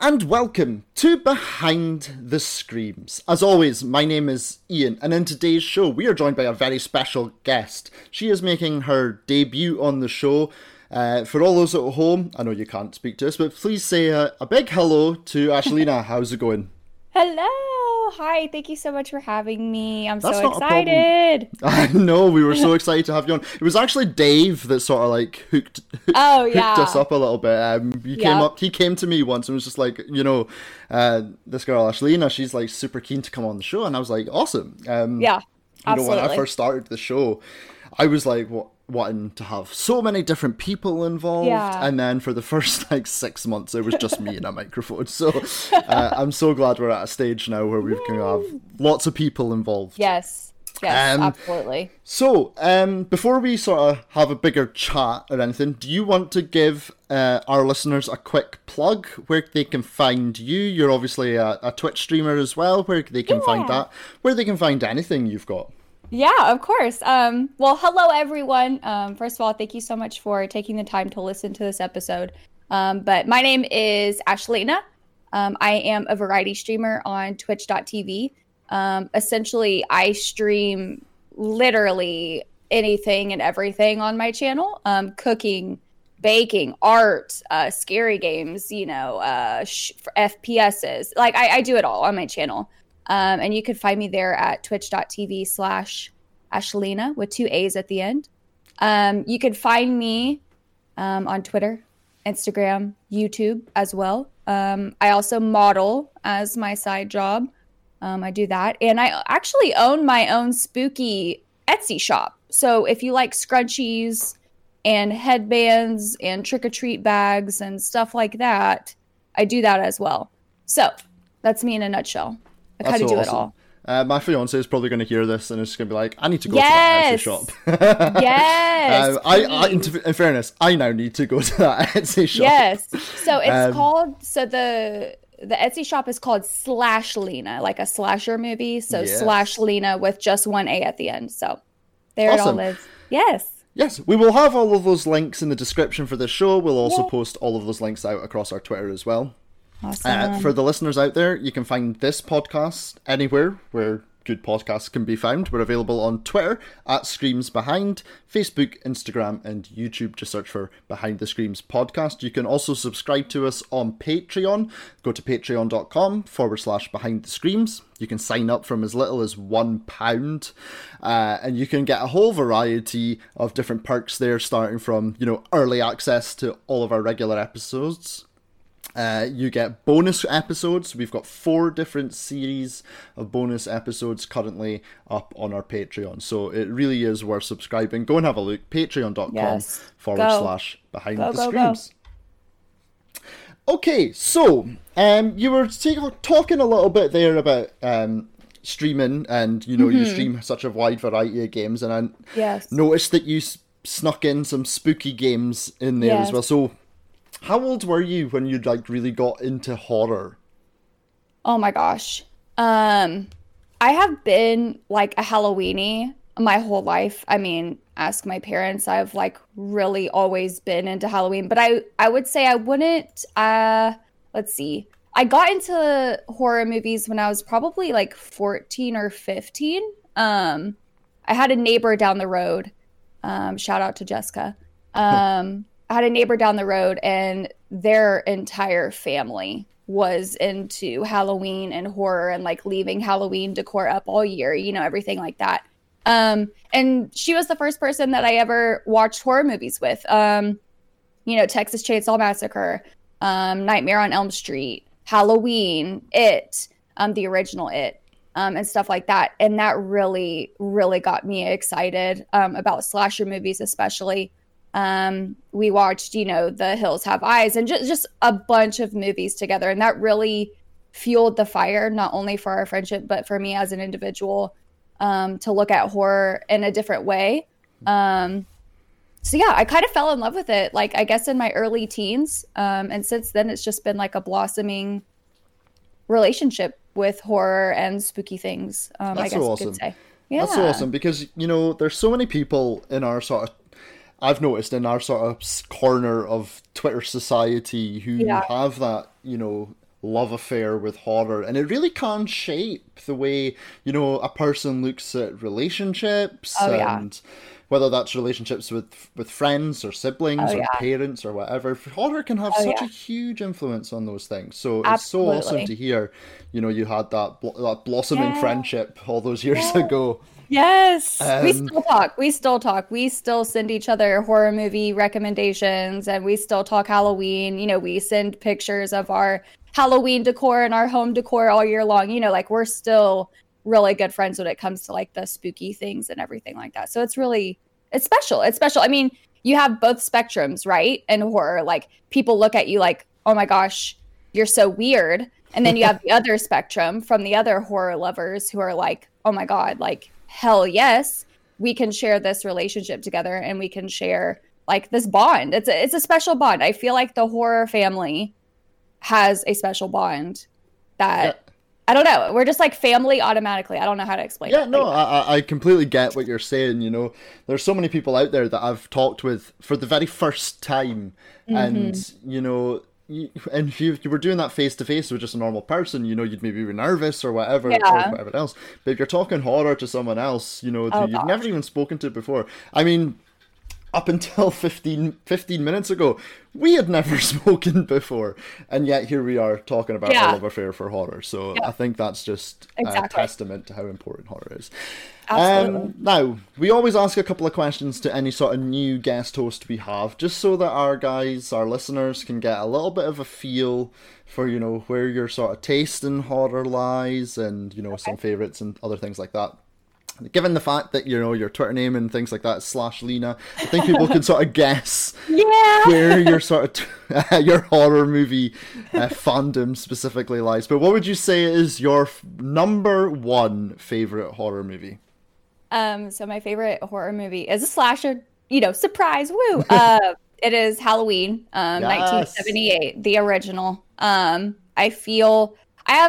And welcome to Behind the Screams. As always, my name is Ian, and in today's show, we are joined by a very special guest. She is making her debut on the show. For all those at home, I know you can't speak to us, but please say a big hello to Ashlina. How's it going? Hello. Hi. Thank you so much for having me. I'm That's so not a problem. excited. I know, we were so excited to have you on. It was actually Dave that sort of like hooked Oh, hooked yeah. us up a little bit. Yep. He came to me once and was just like, this girl Ashlina, she's like super keen to come on the show, and I was like, awesome. Yeah. When I Absolutely. first started the show, I was like, wanting to have so many different people involved, Yeah. and then for the first like 6 months, it was just me and a microphone. So I'm so glad we're at a stage now where we can have lots of people involved. Yes. Yes. Um, Absolutely. So, before we sort of have a bigger chat or anything, do you want to give our listeners a quick plug where they can find you? You're obviously a Twitch streamer as well, where they can find Yeah. that, where they can find anything you've got. Yeah, of course. Well, hello everyone. First of all, thank you so much for taking the time to listen to this episode. But my name is Ashlina. I am a variety streamer on twitch.tv. Essentially, I stream literally anything and everything on my channel. Cooking, baking, art, scary games, FPSs. Like I do it all on my channel. And you can find me there at twitch.tv/Ashlina with two A's at the end. You can find me on Twitter, Instagram, YouTube as well. I also model as my side job. I do that. And I actually own my own spooky Etsy shop. So if you like scrunchies and headbands and trick-or-treat bags and stuff like that, I do that as well. So that's me in a nutshell. I That's kind of so do it awesome. all. My fiance is probably going to hear this and it's going to be like, I need to go to that Etsy Yes. shop. Yes. In fairness, I now need to go to that Etsy shop. Yes. So it's Um, called, the Etsy shop is called Slash Lena, like a slasher movie. So Yes. Slash Lena with just one A at the end. So there it Awesome. all is. Yes. Yes, we will have all of those links in the description for this show. We'll also Yeah. post all of those links out across our Twitter as well. Awesome. For the listeners out there, you can find this podcast anywhere where good podcasts can be found. We're available on Twitter at Screams Behind, Facebook, Instagram, and YouTube. Just search for Behind the Screams podcast. You can also subscribe to us on Patreon. Go to patreon.com/Behind the Screams. You can sign up from as little as £1, and you can get a whole variety of different perks there, starting from, early access to all of our regular episodes. You get bonus episodes. We've got 4 different series of bonus episodes currently up on our Patreon. So it really is worth subscribing. Go and have a look. Patreon.com Yes. /Behind Go, the go, go. Screams. Okay, so you were talking a little bit there about streaming, and you stream such a wide variety of games, and I Yes. noticed that you snuck in some spooky games in there as Yes. well. So how old were you when you really got into horror? Oh my gosh. I have been like a Halloweenie my whole life. I mean, ask my parents. I've like really always been into Halloween, but I would say I wouldn't let's see. I got into horror movies when I was probably like 14 or 15. I had a neighbor down the road. Shout out to Jessica. I had a neighbor down the road, and their entire family was into Halloween and horror and like leaving Halloween decor up all year, everything like that. And she was the first person that I ever watched horror movies with. Texas Chainsaw Massacre, Nightmare on Elm Street, Halloween, It, the original It, and stuff like that. And that really, really got me excited about slasher movies, especially. We watched, The Hills Have Eyes, and just a bunch of movies together. And that really fueled the fire, not only for our friendship, but for me as an individual, to look at horror in a different way. So yeah, I kind of fell in love with it, like, I guess in my early teens. And since then, it's just been like a blossoming relationship with horror and spooky things, I That's guess so you awesome. could say. Yeah. That's so awesome because, there's so many people in our I've noticed in our corner of Twitter society who Yeah. have that, love affair with horror, and it really can shape the way, you know, a person looks at relationships, Oh yeah. and whether that's relationships with friends or siblings Oh or yeah. parents or whatever. Horror can have Oh such a yeah. huge influence on those things. So it's so awesome to Absolutely. hear, you know, you had that blossoming Yeah. friendship all those years Yeah. ago. Yes. We Um, still talk. We still talk. We still send each other horror movie recommendations and we still talk Halloween. You know, we send pictures of our Halloween decor and our home decor all year long. You know, like we're still really good friends when it comes to like the spooky things and everything like that. So it's special. It's special. I mean, you have both spectrums, right? In horror, like people look at you like, "Oh my gosh, you're so weird." And then you have the other spectrum from the other horror lovers who are like, "Oh my God, like hell yes, we can share this relationship together and we can share like this bond." It's a special bond. I feel like the horror family has a special bond yeah. that I don't know. We're just like family automatically. I don't know how to explain Yeah, it. But no, I completely get what you're saying. You know, there's so many people out there that I've talked with for the very first time, yeah. and you know, and if you were doing that face to face with just a normal person, you know, you'd maybe be nervous or whatever, or Yeah. whatever else. But if you're talking horror to someone else, you know, who Oh you've never gosh. even spoken to before, I mean, up until 15 minutes ago, we had never spoken before, and yet here we are talking about our Yeah. love affair for horror. So I Yep. think that's just a Exactly. testament to how important horror is. Absolutely. Now, we always ask a couple of questions to any sort of new guest host we have, just so that our listeners, can get a little bit of a feel for, you know, where your sort of taste in horror lies, and, you know, some favorites and other things like that. Given the fact that, you know, your Twitter name and things like that is /Lena, I think people can sort of guess Yeah. where your sort of your horror movie fandom specifically lies. But what would you say is your number one favorite horror movie? So my favorite horror movie is a slasher, you know, surprise, woo. It is Halloween, Yes. 1978, the original. I feel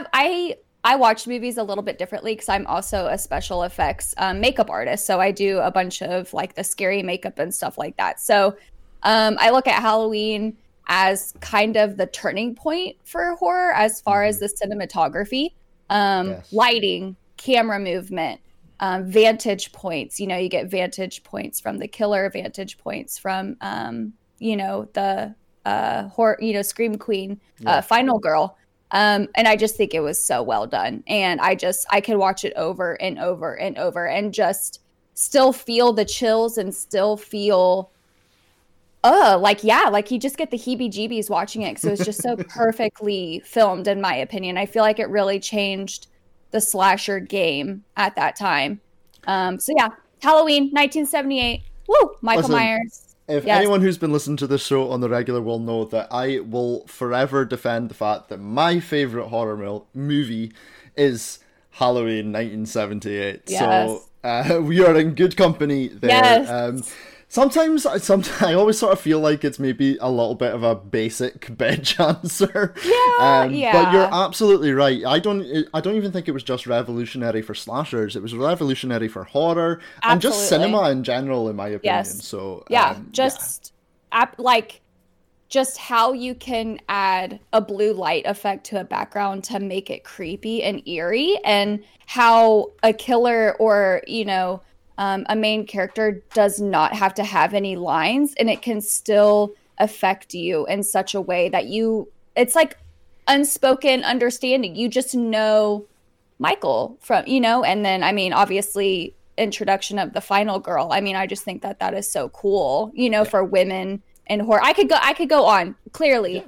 I watch movies a little bit differently because I'm also a special effects makeup artist. So I do a bunch of like the scary makeup and stuff like that. So I look at Halloween as kind of the turning point for horror as far as the cinematography, Yes. lighting, camera movement, vantage points. You know, you get vantage points from the killer, vantage points from, you know, the horror, you know, Scream Queen, Final Girl. And I just think it was so well done. And I could watch it over and over and over and just still feel the chills and still feel, like, yeah, like you just get the heebie jeebies watching it. So it's just so perfectly filmed, in my opinion. I feel like it really changed the slasher game at that time. So yeah, Halloween, 1978. Woo, Michael Listen, Myers. if Yes. anyone who's been listening to this show on the regular will know that I will forever defend the fact that my favorite horror movie is Halloween 1978. Yes. So we are in good company there. Yes. Sometimes I always sort of feel like it's maybe a little bit of a basic bitch answer. Yeah, But you're yeah. absolutely right. I don't even think it was just revolutionary for slashers. It was revolutionary for horror and just Absolutely. cinema in general, in my opinion. Yes. So Yeah, yeah. like just how you can add a blue light effect to a background to make it creepy and eerie, and how a killer or, you know, a main character does not have to have any lines and it can still affect you in such a way that it's like unspoken understanding. You just know Michael from, you know, and then, I mean, obviously, introduction of the final girl. I mean, I just think that is so cool, you know, for women in horror. I could go on, clearly.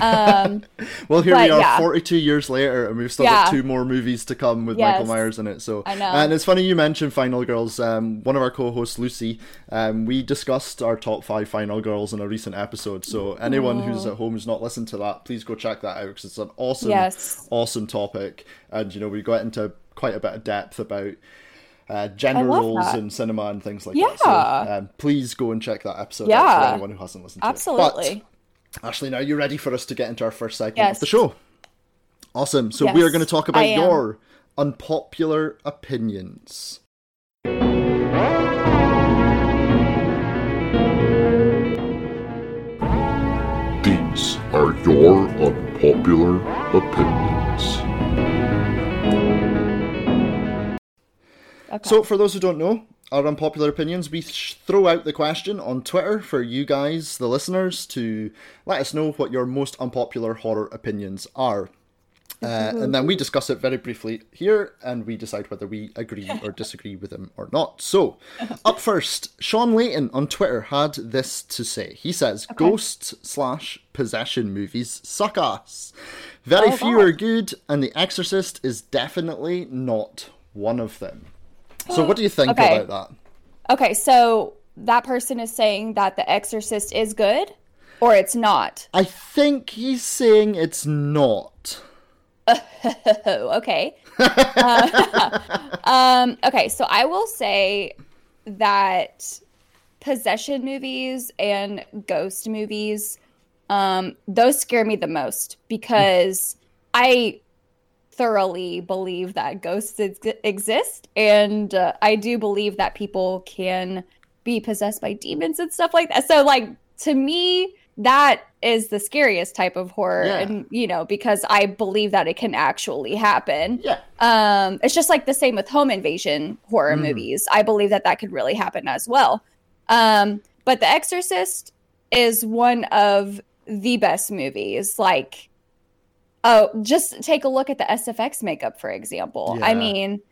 Well, here But we are, yeah. 42 years later, and we've still Yeah. got two more movies to come with Yes. Michael Myers in it. So I know. And it's funny you mentioned Final Girls. One of our co-hosts, Lucy, we discussed our top 5 Final Girls in a recent episode. So anyone who's at home who's not listened to that, please go check that out, because it's an awesome, Yes. awesome topic. And you know, we got into quite a bit of depth about gender love roles that. in cinema and things like Yeah. that. So please go and check that episode out Yeah. for anyone who hasn't listened to it. Absolutely. But, Ashley, now you're ready for us to get into our first segment Yes. of the show. Awesome. So we are Yes, going to talk I about am. your unpopular opinions. These are Your unpopular opinions. Okay. So, for those who don't know, our unpopular opinions, we throw out the question on Twitter for you guys, the listeners, to let us know what your most unpopular horror opinions are. And then we discuss it very briefly here, and we decide whether we agree or disagree with them or not. So, up first, Sean Layton on Twitter had this to say. He says, Ghost/possession movies suck ass. Very few are good, and The Exorcist is definitely not one of them. So what do you think about that? Okay, so that person is saying that The Exorcist is good, or it's not? I think he's saying it's not. Okay. Okay, so I will say that possession movies and ghost movies, those scare me the most because I thoroughly believe that ghosts exist, and I do believe that people can be possessed by demons and stuff like that. So, like, to me, that is the scariest type of horror, and because I believe that it can actually happen. It's just like the same with home invasion horror movies. I believe that could really happen as well. But The Exorcist is one of the best movies. Like, just take a look at the SFX makeup, for example. I mean,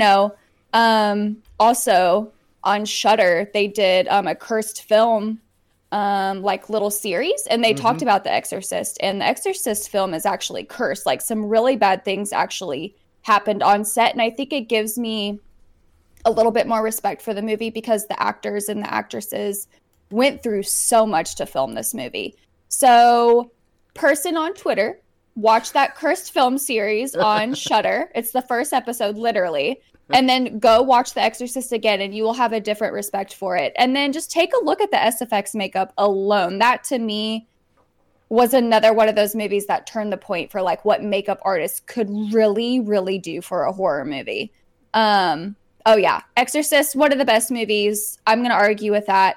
also on Shudder, they did a cursed film like little series, and they talked about The Exorcist, and The Exorcist film is actually cursed. Like, some really bad things actually happened on set, and I think it gives me a little bit more respect for the movie because the actors and the actresses went through so much to film this movie. So, person on Twitter, watch that cursed film series on Shudder. It's the first episode, literally. And then go watch The Exorcist again, and you will have a different respect for it. And then just take a look at the SFX makeup alone. That, to me, was another one of those movies that turned the point for, like, what makeup artists could really, really do for a horror movie. Oh, yeah. Exorcist, one of the best movies. I'm going to argue with that.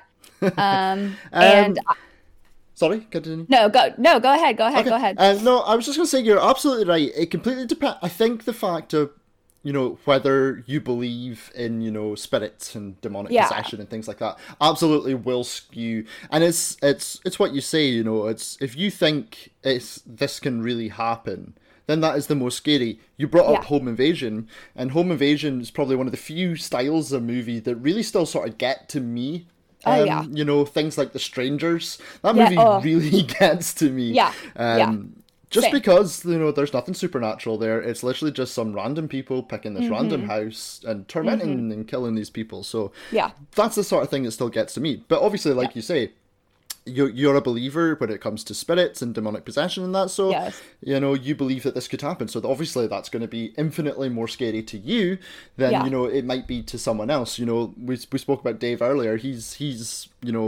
And... Sorry, continue. No, go ahead. Okay. Go ahead. No, I was just going to say, you're absolutely right. It completely depends. I think the fact of, whether you believe in, spirits and demonic possession and things like that, absolutely will skew. And it's what you say, it's, if you think this can really happen, then that is the most scary. You brought up Home Invasion, and Home Invasion is probably one of the few styles of movie that really still sort of get to me. Things like The Strangers. That movie really gets to me. Just because, there's nothing supernatural there. It's literally just some random people picking this random house and tormenting and killing these people. So that's the sort of thing that still gets to me. But obviously, like you say, you're a believer when it comes to spirits and demonic possession and that. So, you believe that this could happen. So obviously that's going to be infinitely more scary to you than, it might be to someone else. We spoke about Dave earlier. He's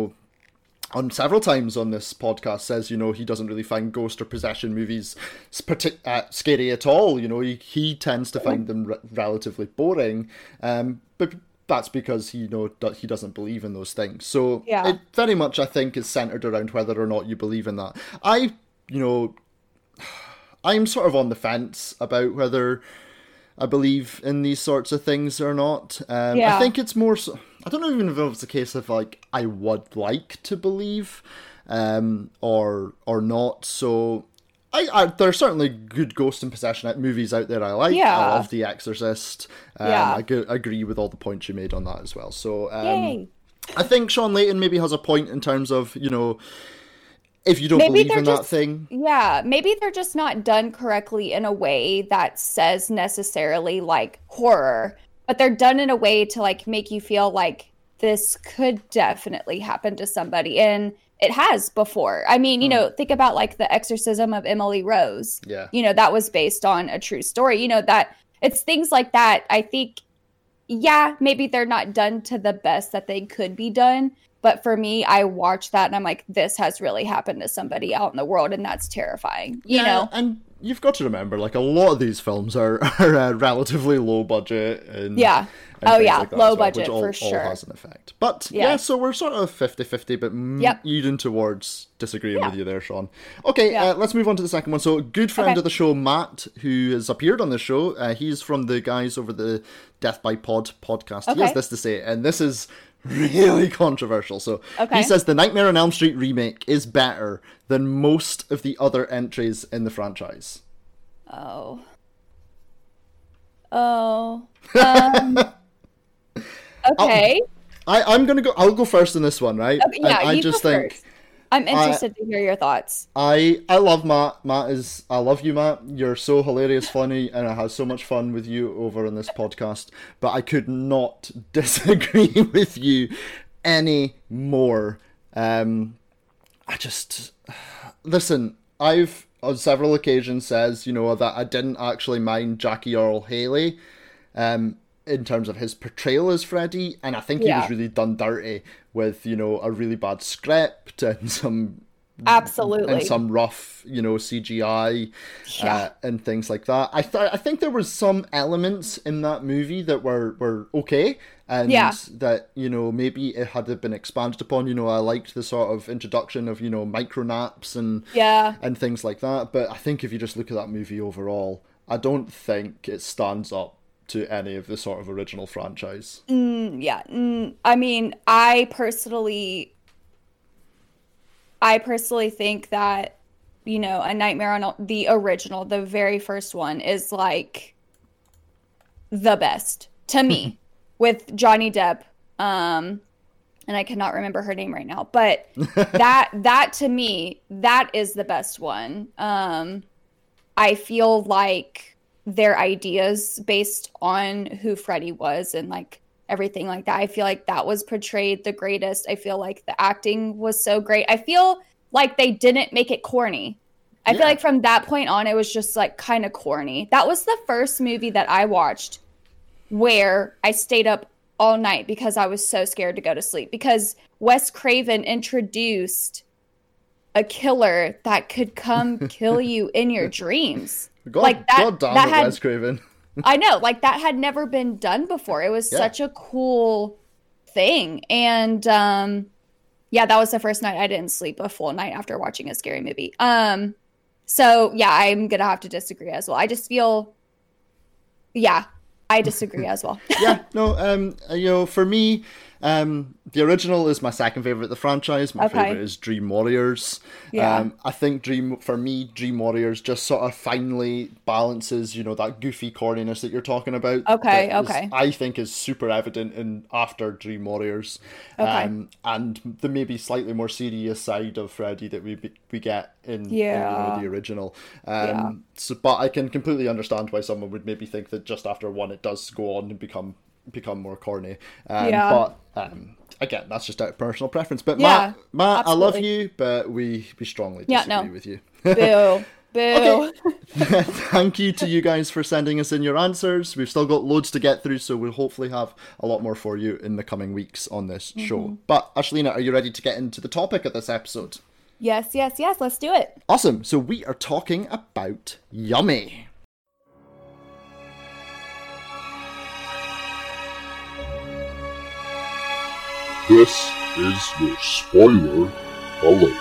on several times on this podcast says, he doesn't really find ghost or possession movies scary at all. He tends to find them relatively boring. But that's because he doesn't believe in those things. So it very much, I think, is centered around whether or not you believe in that. I'm sort of on the fence about whether I believe in these sorts of things or not. I think it's more so, I don't even know if it's a case of, like, I would like to believe or not. So there are certainly good ghost and possession movies out there I like. I love The Exorcist. I agree with all the points you made on that as well. So I think Sean Layton maybe has a point in terms of, if you don't believe in that thing. Yeah, maybe they're just not done correctly in a way that says necessarily, like, horror. But they're done in a way to, like, make you feel like this could definitely happen to somebody. And it has before. I mean, think about, like, the exorcism of Emily Rose. Yeah. That was based on a true story. That it's things like that. I think, maybe they're not done to the best that they could be done. But for me, I watch that and I'm like, this has really happened to somebody out in the world, and that's terrifying. You know? And you've got to remember, like, a lot of these films are relatively low budget. And, Yeah. and Oh, things yeah. like that Low as well, budget which all for sure. has an effect. But, Yeah. so we're sort of 50-50, but Yep. leaning towards disagreeing Yeah. with you there, Sean. Okay, Yeah. let's move on to the second one. So, good friend Okay. of the show, Matt, who has appeared on the show, he's from the guys over the Death by Pod podcast. He has Okay. this to say, and this is really controversial. So, Okay. he says the Nightmare on Elm Street remake is better than most of the other entries in the franchise. Oh. Okay. I'm gonna go. I'll go first in this one, right? Okay, yeah, And I you just go think first. I'm interested to hear your thoughts. I love Matt. I love you, Matt. You're so hilarious, funny, and I had so much fun with you over on this podcast. But I could not disagree with you any more. I just listen. I've on several occasions says that I didn't actually mind Jackie Earle Haley, in terms of his portrayal as Freddy, and I think he was really done dirty with a really bad script and some Absolutely. rough CGI and things like that. I think there was some elements in that movie that were okay, and that maybe it had been expanded upon. I liked the sort of introduction of micro naps and things like that. But I think if you just look at that movie overall, I don't think it stands up to any of the sort of original franchise. I mean, I personally think that A Nightmare on the original, the very first one, is like the best to me with Johnny Depp, and I cannot remember her name right now, but that to me, that is the best one. I feel like their ideas based on who Freddy was and like everything like that, I feel like that was portrayed the greatest. I feel like the acting was so great. I feel like they didn't make it corny. I feel like from that point on, it was just like kind of corny. That was the first movie that I watched where I stayed up all night because I was so scared to go to sleep, because Wes Craven introduced a killer that could come kill you in your dreams. God damn it, Wes Craven. I know, like that had never been done before. It was such a cool thing. And that was the first night I didn't sleep a full night after watching a scary movie. So yeah, I'm gonna have to disagree as well. I just feel I disagree as well. For me, the original is my second favorite of the franchise. My favorite is Dream Warriors. I think Dream Warriors just sort of finally balances, that goofy corniness that you're talking about. I think is super evident in after Dream Warriors. And the maybe slightly more serious side of Freddy that we get in the original. But I can completely understand why someone would maybe think that just after one it does go on and become more corny. But again, that's just out of personal preference. But Matt, I love you, but we strongly disagree with you. Boo. Okay. Thank you to you guys for sending us in your answers. We've still got loads to get through, so we'll hopefully have a lot more for you in the coming weeks on this show. But Ashlina, are you ready to get into the topic of this episode? Yes, let's do it. Awesome. So we are talking about Yummy. This is your spoiler alert.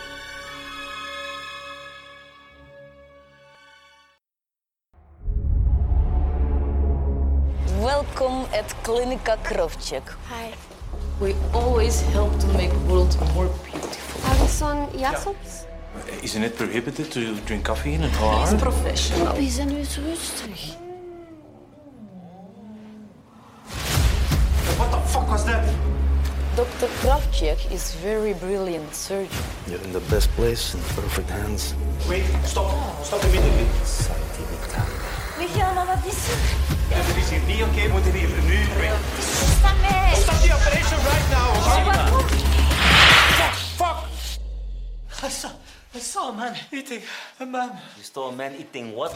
Welcome at Klinika Krovchik. Hi. We always help to make the world more beautiful. Alison Jacobs? Isn't it prohibited to drink coffee in an He's OR? professional. Wie zijn nu zo rustig? What the fuck was that? Dr. Kravchik is very brilliant surgeon. You're in the best place, in perfect hands. Wait, stop. Stop immediately. Michael, wat is er? Dit is hier niet oké, we moeten hier nu weg. Sta mee! Stop the operation right now, okay? Fuck! I saw a man eating a man. You saw a man eating what?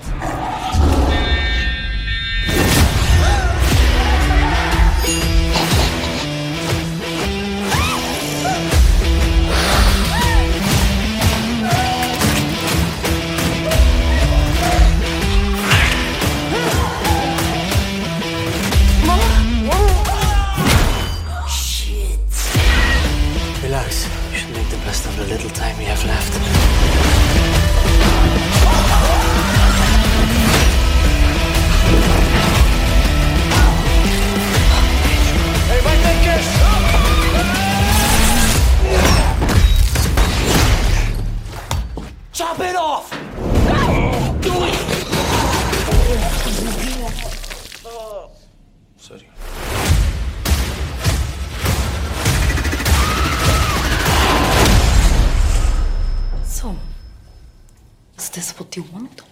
Relax. You should make the best of the little time we have left. Hey, Mike, chop it off! Sorry. So, is this what you want?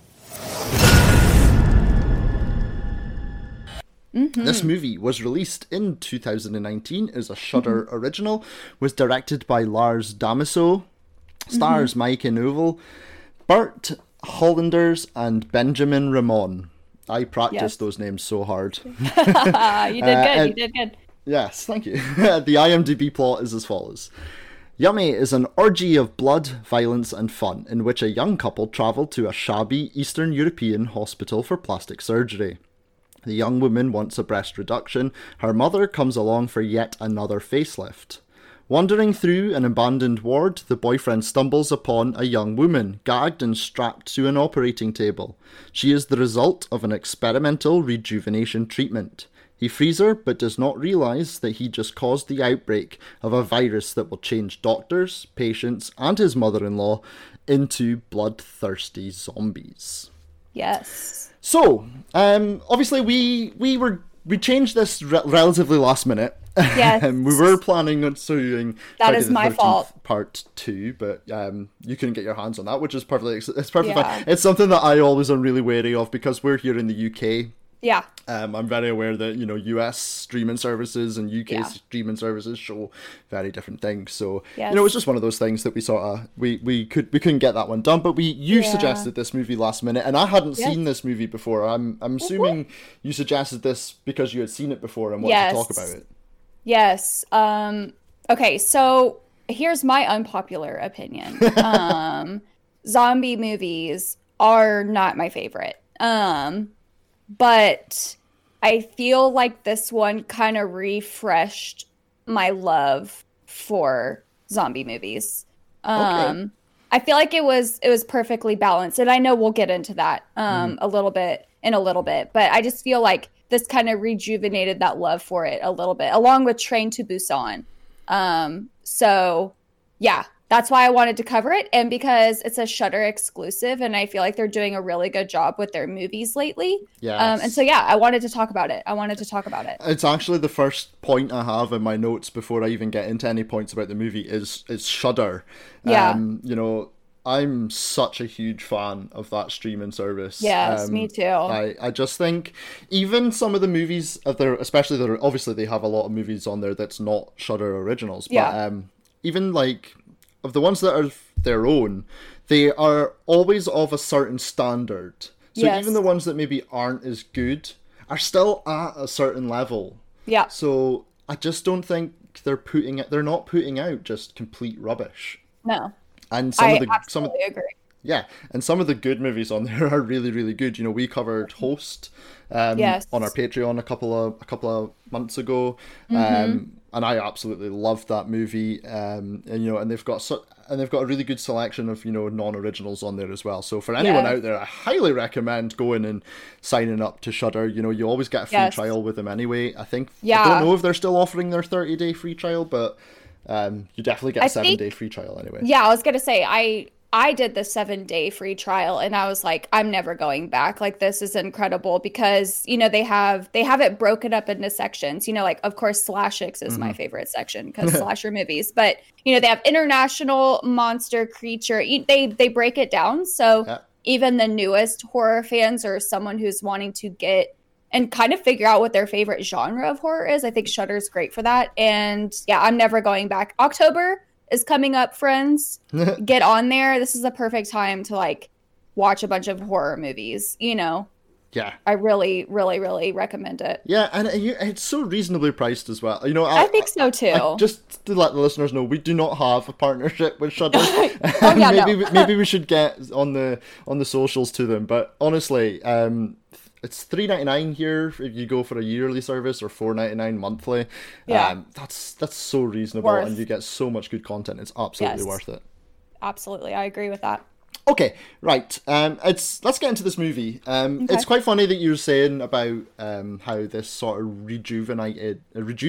This movie was released in 2019 as a Shudder original, was directed by Lars Damiso, stars Mike Oval, Bert Hollanders, and Benjamin Ramon. I practiced those names so hard. You did good. You did good. Yes, thank you. The IMDb plot is as follows. Yummy is an orgy of blood, violence, and fun in which a young couple travel to a shabby Eastern European hospital for plastic surgery. The young woman wants a breast reduction. Her mother comes along for yet another facelift. Wandering through an abandoned ward, the boyfriend stumbles upon a young woman, gagged and strapped to an operating table. She is the result of an experimental rejuvenation treatment. He frees her, but does not realise that he just caused the outbreak of a virus that will change doctors, patients, and his mother-in-law into bloodthirsty zombies. Yes. So, obviously we changed this relatively last minute. Yes. We were planning on doing That Friday is the my 13th fault. Part 2, but you couldn't get your hands on that, which is it's perfectly Yeah. fine. It's something that I always am really wary of because we're here in the UK. Yeah. I'm very aware that, US streaming services and UK Yeah. streaming services show very different things. So, Yes. it's just one of those things that we sort of, we couldn't get that one done, but you Yeah. suggested this movie last minute, and I hadn't Yes. seen this movie before. I'm assuming you suggested this because you had seen it before and wanted to talk about it. Yes. Okay, so here's my unpopular opinion. Zombie movies are not my favorite. But I feel like this one kind of refreshed my love for zombie movies. Okay. I feel like it was perfectly balanced, and I know we'll get into that a little bit, but I just feel like this kind of rejuvenated that love for it a little bit, along with Train to Busan. So yeah, that's why I wanted to cover it, and because it's a Shudder exclusive, and I feel like they're doing a really good job with their movies lately. Yes. And so yeah, I wanted to talk about it. It's actually the first point I have in my notes before I even get into any points about the movie is Shudder. Yeah. I'm such a huge fan of that streaming service. Yes, me too. I just think even some of the movies especially obviously they have a lot of movies on there that's not Shudder originals, but Yeah. Even like of the ones that are their own, they are always of a certain standard. So Yes. even the ones that maybe aren't as good are still at a certain level. Yeah. So I just don't think they're not putting out just complete rubbish. No. And I absolutely agree. yeah, and some of the good movies on there are really, really good. We covered Host Yes. on our Patreon a couple of months ago, Mm-hmm. and I absolutely loved that movie. And they've got a really good selection of non-originals on there as well. So for anyone Yeah. out there, I highly recommend going and signing up to Shudder. You always get a free Yes. trial with them anyway. I think Yeah. I don't know if they're still offering their 30-day free trial, but you definitely get a 7-day free trial anyway. Yeah, I was gonna say I did the 7-day free trial, and I was like, I'm never going back. Like, this is incredible because they have it broken up into sections. Like, of course, Slashix is my favorite section because slasher movies. But they have international, monster, creature. They break it down, so even the newest horror fans or someone who's wanting to get and kind of figure out what their favorite genre of horror is, I think Shudder's great for that. And yeah, I'm never going back. October is coming up, friends. Get on there. This is the perfect time to watch a bunch of horror movies. Yeah. I really, really, really recommend it. Yeah, and it's so reasonably priced as well. I think so too. Just to let the listeners know, we do not have a partnership with Shudder. Oh, yeah, maybe we should get on the socials to them. But honestly, it's $3.99 here if you go for a yearly service, or $4.99 monthly. Yeah. That's so reasonable, Worth. and you get so much good content. It's absolutely Yes. worth it. Absolutely, I agree with that. Okay, right. Let's get into this movie. It's quite funny that you were saying about how this sort of rejuvenated,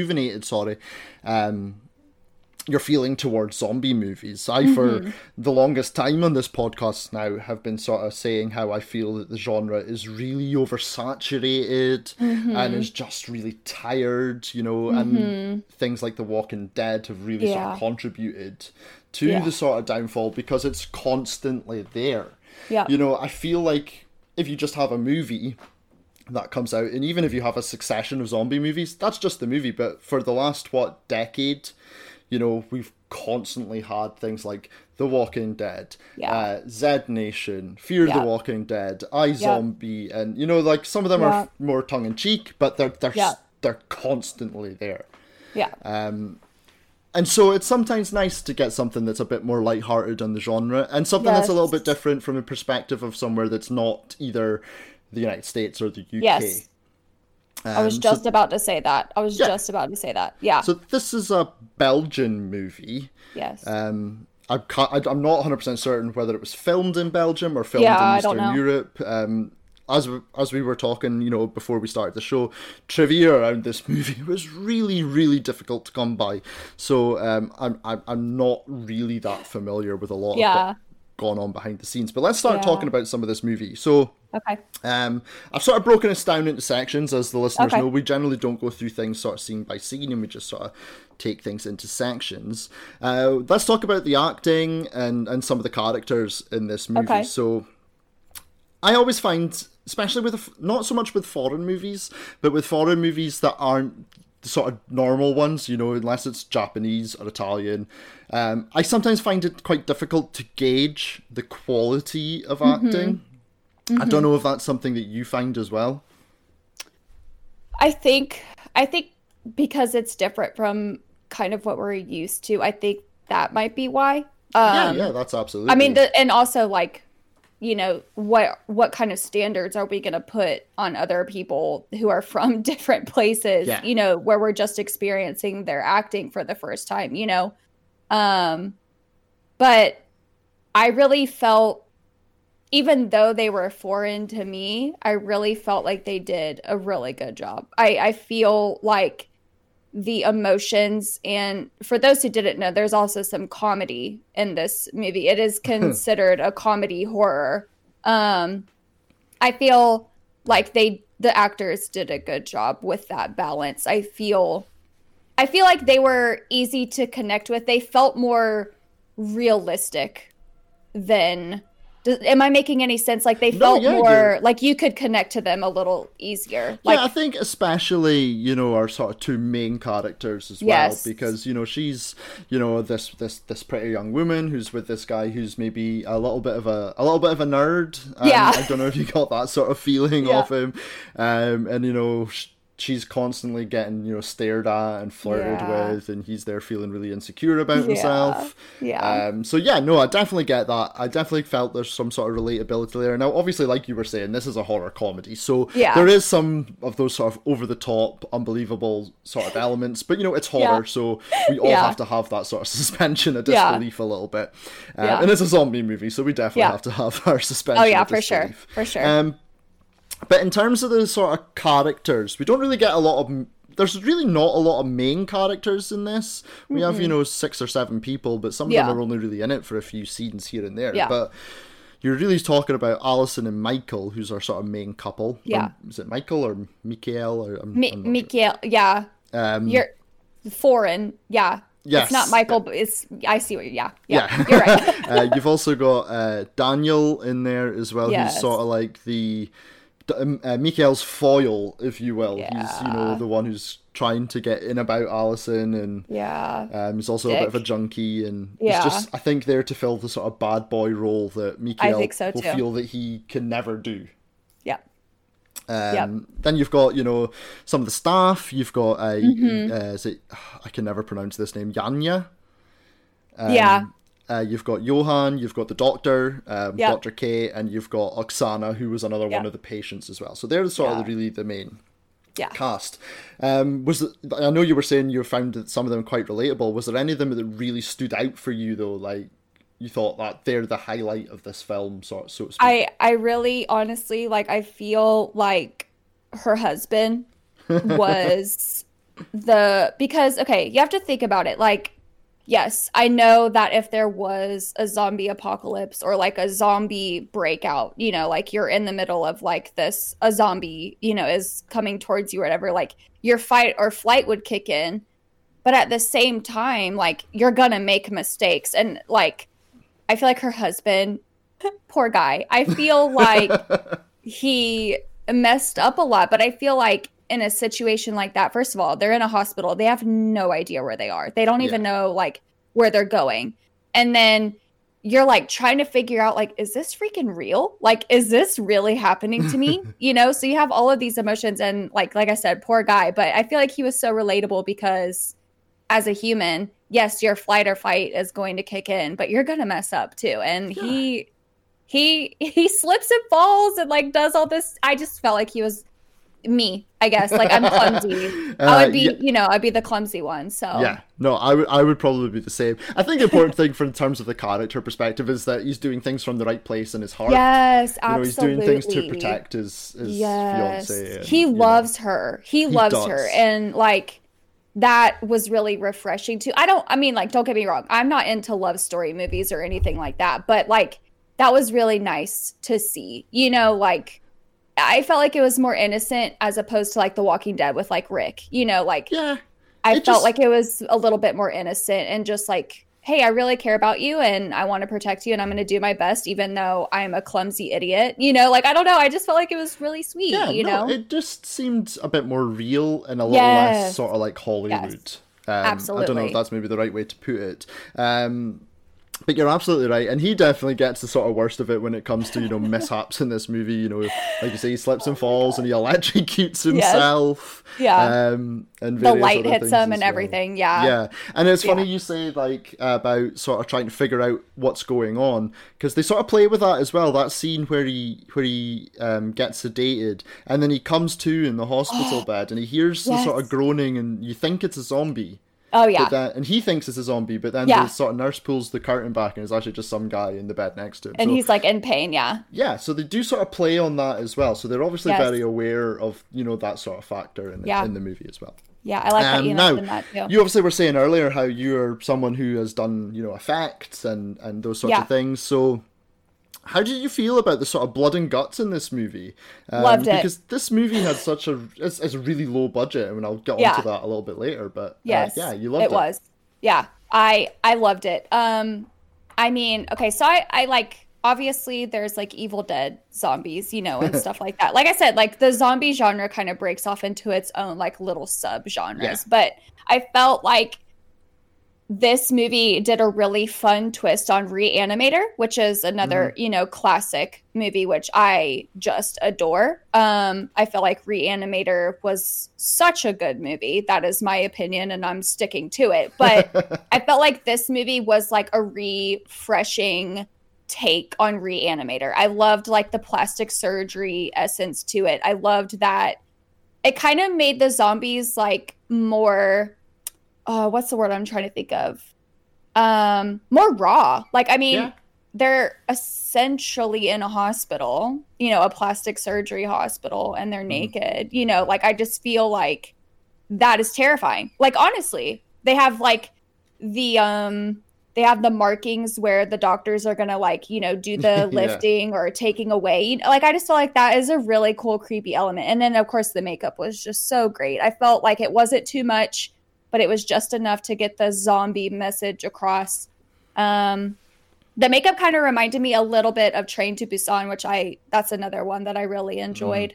your feeling towards zombie movies. I, for the longest time on this podcast now, have been sort of saying how I feel that the genre is really oversaturated and is just really tired, you know, and things like The Walking Dead have really sort of contributed to the sort of downfall because it's constantly there. Yeah. You know, I feel like if you just have a movie that comes out, and even if you have a succession of zombie movies, that's just the movie. But for the last, decade, you know, we've constantly had things like The Walking Dead, Z Nation, Fear the Walking Dead, iZombie, and, you know, like, some of them are more tongue-in-cheek, but they're constantly there. Yeah. And so it's sometimes nice to get something that's a bit more lighthearted on the genre, and something that's a little bit different from a perspective of somewhere that's not either the United States or the UK. Yes. I was just about to say that. Yeah. So this is a Belgian movie. Yes. I'm not 100% certain whether it was filmed in Belgium or filmed in Eastern Europe. As we were talking, you know, before we started the show, trivia around this movie was really, really difficult to come by. So I'm not really that familiar with a lot of what gone on behind the scenes. But let's start talking about some of this movie. So I've sort of broken this down into sections, as the listeners know. We generally don't go through things sort of scene by scene, and we just sort of take things into sections. Let's talk about the acting and some of the characters in this movie. So I always find, especially with, not so much with foreign movies, but with foreign movies that aren't the sort of normal ones, you know, unless it's Japanese or Italian, I sometimes find it quite difficult to gauge the quality of acting. I don't know if that's something that you find as well. I think because it's different from kind of what we're used to, I think that might be why. Yeah, that's absolutely. I mean, and also, like, you know, what kind of standards are we going to put on other people who are from different places, you know, where we're just experiencing their acting for the first time, you know? But I really felt, even though they were foreign to me, I really felt like they did a really good job. I feel like the emotions, and for those who didn't know, there's also some comedy in this movie. It is considered a comedy horror. I feel like the actors did a good job with that balance. I feel like they were easy to connect with. They felt more realistic than... Am I making any sense? Like, they felt more like you could connect to them a little easier. Like, I think especially, you know, our sort of two main characters as well, because, you know, she's, you know, this pretty young woman who's with this guy who's maybe a little bit of a nerd. I don't know if you got that sort of feeling of him, and, you know, she's constantly getting, you know, stared at and flirted with, and he's there feeling really insecure about himself. So I definitely get that. I definitely felt there's some sort of relatability there. Now, obviously, like you were saying, this is a horror comedy, so there is some of those sort of over the top, unbelievable sort of elements. But, you know, it's horror, so we all have to have that sort of suspension of disbelief a little bit. And it's a zombie movie, so we definitely have to have our suspension. Of disbelief. For sure. But in terms of the sort of characters, we don't really get a lot of... There's really not a lot of main characters in this. We have, you know, 6 or 7 people, but some of them are only really in it for a few scenes here and there. But you're really talking about Alison and Michael, who's our sort of main couple. Is it Michael or Mikael? Or Mikael, you're foreign, Yes. It's not Michael, but it's... I see what you're... Yeah. You're right. You've also got Daniel in there as well, who's sort of like the... Mikael's foil, if you will. He's, you know, the one who's trying to get in about Alison, and he's also a bit of a junkie, and he's just, I think, there to fill the sort of bad boy role that Mikael will feel that he can never do. Then you've got, you know, some of the staff. You've got I can never pronounce this name, Yanya. you've got Johan, you've got the doctor, Yep. Dr. K, and you've got Oksana, who was another one of the patients as well. So they're sort of really the main cast. I know you were saying you found that some of them quite relatable. Was there any of them that really stood out for you though? Like you thought that they're the highlight of this film, so to speak? I really honestly like I feel like her husband was because okay, you have to think about it. Like, yes, I know that if there was a zombie apocalypse or like a zombie breakout, you know, like you're in the middle of like this, a zombie, you know, is coming towards you or whatever, like your fight or flight would kick in. But at the same time, like you're gonna make mistakes. And like, I feel like her husband, poor guy, I feel like he messed up a lot, but I feel like in a situation like that, first of all, they're in a hospital. They have no idea where they are. They don't even know like where they're going. And then you're like trying to figure out like, is this freaking real? Like, is this really happening to me? You know, so you have all of these emotions and like I said, poor guy, but I feel like he was so relatable because as a human, yes, your flight or fight is going to kick in, but you're going to mess up too. And he slips and falls and like does all this. I just felt like he was me, I guess. Like I'm clumsy. I would be, you know, I'd be the clumsy one. So yeah, no, I would probably be the same. I think the important thing in terms of the character perspective is that he's doing things from the right place in his heart. Yes, you know, absolutely. he's doing things to protect his fiance. And, he loves her. He loves her, and like that was really refreshing too. I mean, like, don't get me wrong. I'm not into love story movies or anything like that, but like that was really nice to see. You know, like. I felt like it was more innocent as opposed to like The Walking Dead with like Rick, you know, like I felt like it was a little bit more innocent and just like, hey, I really care about you and I want to protect you and I'm going to do my best, even though I'm a clumsy idiot, you know, like, I don't know. I just felt like it was really sweet, you know? It just seemed a bit more real and a little less sort of like Hollywood. Yes. Absolutely. I don't know if that's maybe the right way to put it. But you're absolutely right, and he definitely gets the sort of worst of it when it comes to, you know, mishaps in this movie. You know, like you say, he slips and falls, and he electrocutes himself. And the light hits him and everything. Yeah, and it's funny you say like about sort of trying to figure out what's going on, because they sort of play with that as well. That scene where he gets sedated, and then he comes to in the hospital bed, and he hears the sort of groaning, and you think it's a zombie. Oh, yeah. And he thinks it's a zombie, but then the sort of nurse pulls the curtain back and it's actually just some guy in the bed next to him. And he's like in pain, Yeah, so they do sort of play on that as well. So they're obviously very aware of, you know, that sort of factor in the movie as well. Yeah, I like that you mentioned that too. You obviously were saying earlier how you're someone who has done, you know, effects and those sorts of things. So how did you feel about the sort of blood and guts in this movie? Loved it. Because this movie had it's a really low budget, and I'll get onto that a little bit later. But you loved it. It was. Yeah, I loved it. I mean, okay, so I like, obviously there's like Evil Dead zombies, you know, and stuff like that. Like I said, like the zombie genre kind of breaks off into its own like little sub genres. But I felt like this movie did a really fun twist on Reanimator, which is another, you know, classic movie, which I just adore. I feel like Reanimator was such a good movie. That is my opinion, and I'm sticking to it. But I felt like this movie was like a refreshing take on Reanimator. I loved like the plastic surgery essence to it. I loved that it kind of made the zombies like more... what's the word I'm trying to think of? More raw. Like, I mean, they're essentially in a hospital, you know, a plastic surgery hospital, and they're naked, you know, like, I just feel like that is terrifying. Like, honestly, they have like they have the markings where the doctors are gonna like, you know, do the lifting or taking away. You know, like, I just feel like that is a really cool, creepy element. And then of course the makeup was just so great. I felt like it wasn't too much, but it was just enough to get the zombie message across. The makeup kind of reminded me a little bit of Train to Busan, which that's another one that I really enjoyed.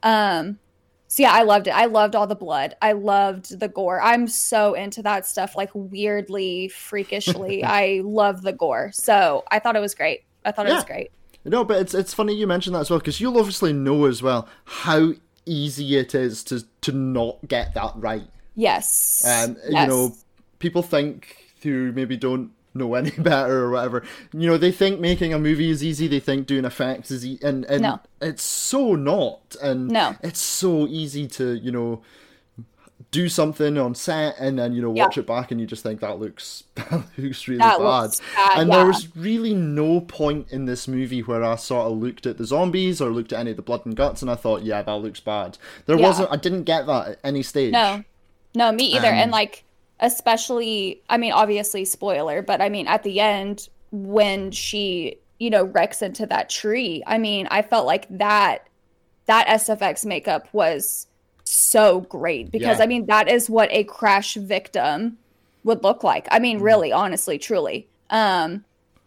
So yeah, I loved it. I loved all the blood. I loved the gore. I'm so into that stuff, like weirdly, freakishly. I love the gore. So I thought it was great. It was great. No, but it's funny you mentioned that as well, because you'll obviously know as well how easy it is to not get that right. Yes. You know, people think who maybe don't know any better or whatever. You know, they think making a movie is easy. They think doing effects is easy, and No. it's so not. And No. it's so easy to, you know, do something on set and then, you know, watch it back and you just think that looks really That bad. looks bad, And yeah. there was really no point in this movie where I sort of looked at the zombies or looked at any of the blood and guts and I thought, yeah, that looks bad. I didn't get that at any stage. No, me either. And like, especially, I mean, obviously spoiler, but I mean, at the end when she, you know, wrecks into that tree, I mean, I felt like that SFX makeup was so great because I mean, that is what a crash victim would look like. I mean, really, honestly, truly. And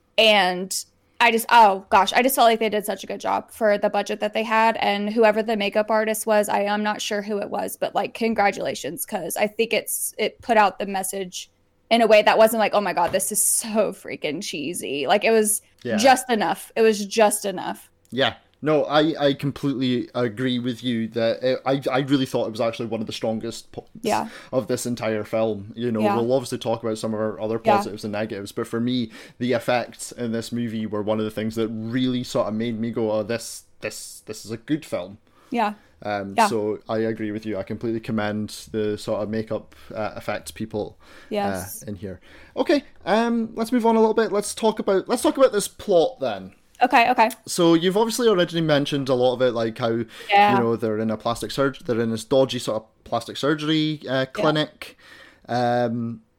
I just felt like they did such a good job for the budget that they had, and whoever the makeup artist was, I am not sure who it was, but like, congratulations, because I think it put out the message in a way that wasn't like, oh my God, this is so freaking cheesy. Like, it was just enough. It was just enough. Yeah. No, I completely agree with you that I really thought it was actually one of the strongest points of this entire film. You know, we'll obviously talk about some of our other positives and negatives, but for me, the effects in this movie were one of the things that really sort of made me go, oh, this is a good film. Yeah. So I agree with you. I completely commend the sort of makeup effects people in here. Okay, let's move on a little bit. Let's talk about this plot then. Okay. So you've obviously already mentioned a lot of it, like how you know they're in this dodgy sort of plastic surgery clinic. How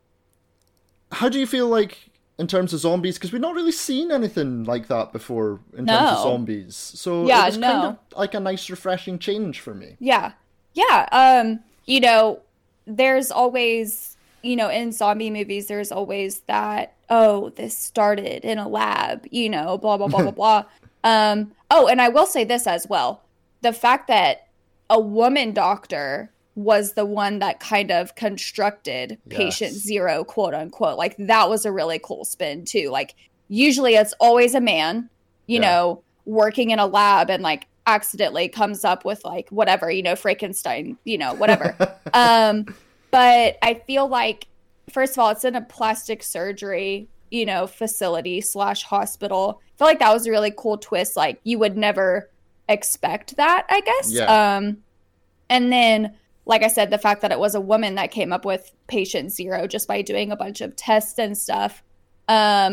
do you feel like in terms of zombies? Because we've not really seen anything like that before in terms of zombies. So it was kind of like a nice, refreshing change for me. Yeah. You know, there's always, you know, in zombie movies, there's always that, oh, this started in a lab, you know, blah, blah, blah, blah, blah. Oh, and I will say this as well. The fact that a woman doctor was the one that kind of constructed patient zero, quote unquote, like, that was a really cool spin too. Like, usually it's always a man, you know, working in a lab and like accidentally comes up with like whatever, you know, Frankenstein, you know, whatever. But I feel like, first of all, it's in a plastic surgery, you know, facility / hospital. I feel like that was a really cool twist. Like, you would never expect that, I guess. Yeah. And then, like I said, the fact that it was a woman that came up with patient zero just by doing a bunch of tests and stuff. I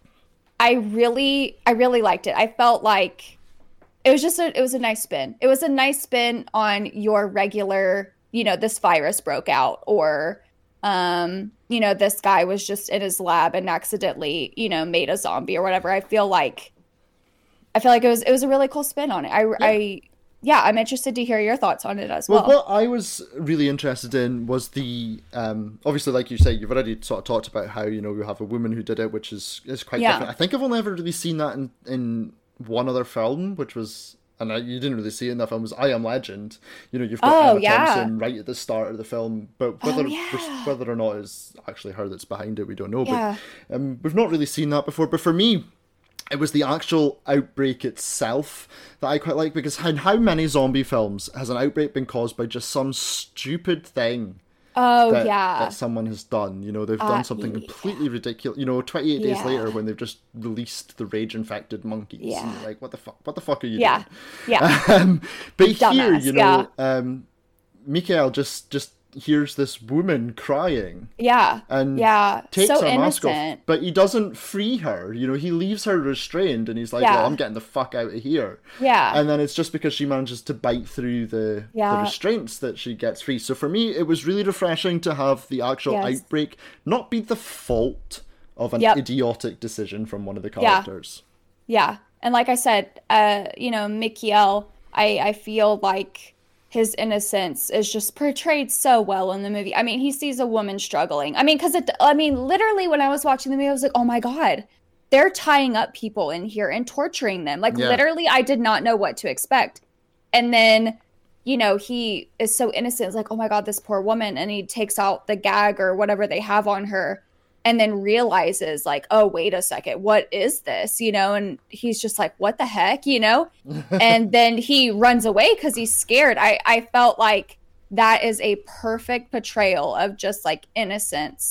really liked it. I felt like it was a nice spin. It was a nice spin on your regular, you know, this virus broke out, or, you know, this guy was just in his lab and accidentally, you know, made a zombie or whatever. I feel like it was a really cool spin on it. I'm interested to hear your thoughts on it as well. Well, what I was really interested in was the, obviously, like you say, you've already sort of talked about how, you know, you have a woman who did it, which is quite different. I think I've only ever really seen that in one other film, which was, and you didn't really see it in that film, was I Am Legend. You know, you've got Emma Thompson right at the start of the film, but whether or not it's actually her that's behind it, we don't know. But we've not really seen that before. But for me, it was the actual outbreak itself that I quite like, because how many zombie films has an outbreak been caused by just some stupid thing that someone has done? You know, they've done something completely ridiculous. You know, 28 days later, when they've just released the rage-infected monkeys. And you're like, what the fuck are you doing? But here, you know, Mikael just hears this woman crying. And takes so her mask innocent. off. But he doesn't free her. You know, he leaves her restrained and he's like, well, I'm getting the fuck out of here. And then it's just because she manages to bite through the restraints that she gets free. So for me, it was really refreshing to have the actual outbreak not be the fault of an idiotic decision from one of the characters. And like I said, you know, Mikael, I feel like his innocence is just portrayed so well in the movie. I mean, he sees a woman struggling. I mean, literally when I was watching the movie, I was like, oh my God, they're tying up people in here and torturing them. Like, literally, I did not know what to expect. And then, you know, he is so innocent. It's like, oh my God, this poor woman. And he takes out the gag or whatever they have on her, and then realizes, like, oh, wait a second, what is this? You know, and he's just like, what the heck, you know? And then he runs away because he's scared. I felt like that is a perfect portrayal of just, like, innocence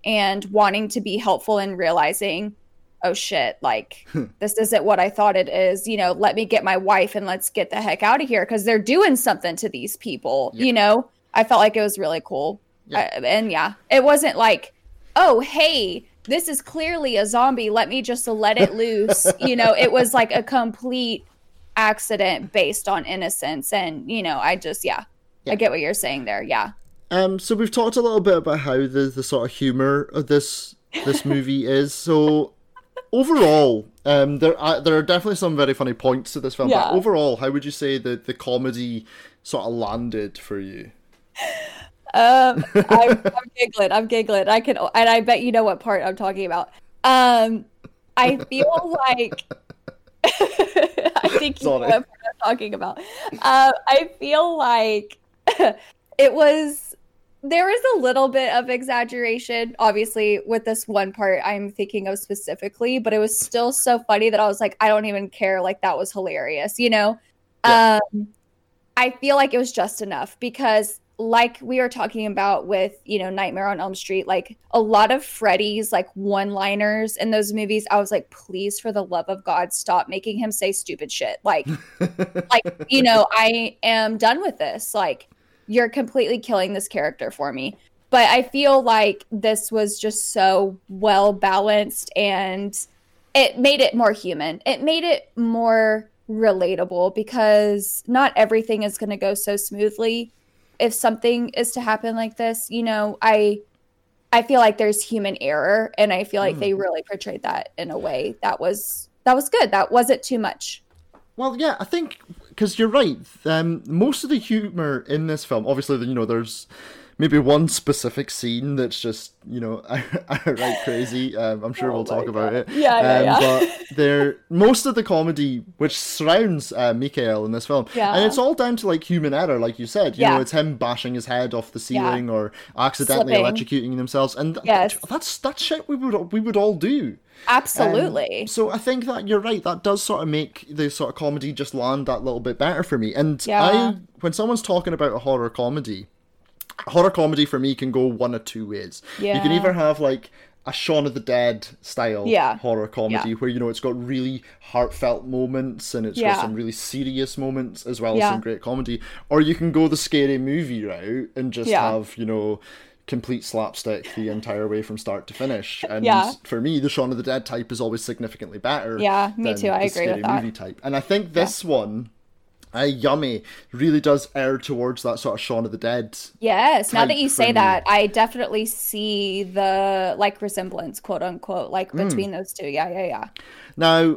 and wanting to be helpful and realizing, oh shit, like this isn't what I thought it is. You know, let me get my wife and let's get the heck out of here because they're doing something to these people. You know, I felt like it was really cool. It wasn't like, oh, hey, this is clearly a zombie. Let me just let it loose. You know, it was like a complete accident based on innocence. And, you know, I get what you're saying there. Yeah. So we've talked a little bit about how the sort of humor of this movie is. So overall, there are definitely some very funny points to this film. Yeah. But overall, how would you say that the comedy sort of landed for you? I'm giggling. And I bet you know what part I'm talking about. I feel like I think you know what part I'm talking about. I feel like there was a little bit of exaggeration, obviously, with this one part I'm thinking of specifically, but it was still so funny that I was like, I don't even care. Like, that was hilarious, you know? Yeah. I feel like it was just enough because, like we were talking about with, you know, Nightmare on Elm Street, like a lot of Freddy's like one-liners in those movies, I was like, please, for the love of God, stop making him say stupid shit. Like, you know, I am done with this. Like, you're completely killing this character for me. But I feel like this was just so well balanced and it made it more human. It made it more relatable because not everything is going to go so smoothly. If something is to happen like this, you know, I feel like there's human error, and I feel like they really portrayed that in a way that was good. That wasn't too much. Well, yeah, I think because you're right. Most of the humor in this film, obviously, you know, there's maybe one specific scene that's just, you know, outright crazy. I'm sure we'll talk about it. Yeah. But most of the comedy which surrounds Mikhail in this film, and it's all down to like human error, like you said. You know, it's him bashing his head off the ceiling or accidentally electrocuting themselves, and that's shit we would all do. Absolutely. So I think that you're right. That does sort of make the sort of comedy just land that little bit better for me. And when someone's talking about a horror comedy for me can go one of two ways. You can either have like a Shaun of the Dead style horror comedy where, you know, it's got really heartfelt moments and it's got some really serious moments as well as some great comedy. Or you can go the scary movie route and just have, you know, complete slapstick the entire way from start to finish. And for me, the Shaun of the Dead type is always significantly better. Yeah, me too. I agree with that. Movie type. And I think this one, Yummy, really does err towards that sort of Shaun of the Dead. Yes, now that you say that, I definitely see the like resemblance, quote unquote, like between those two. Yeah. Now,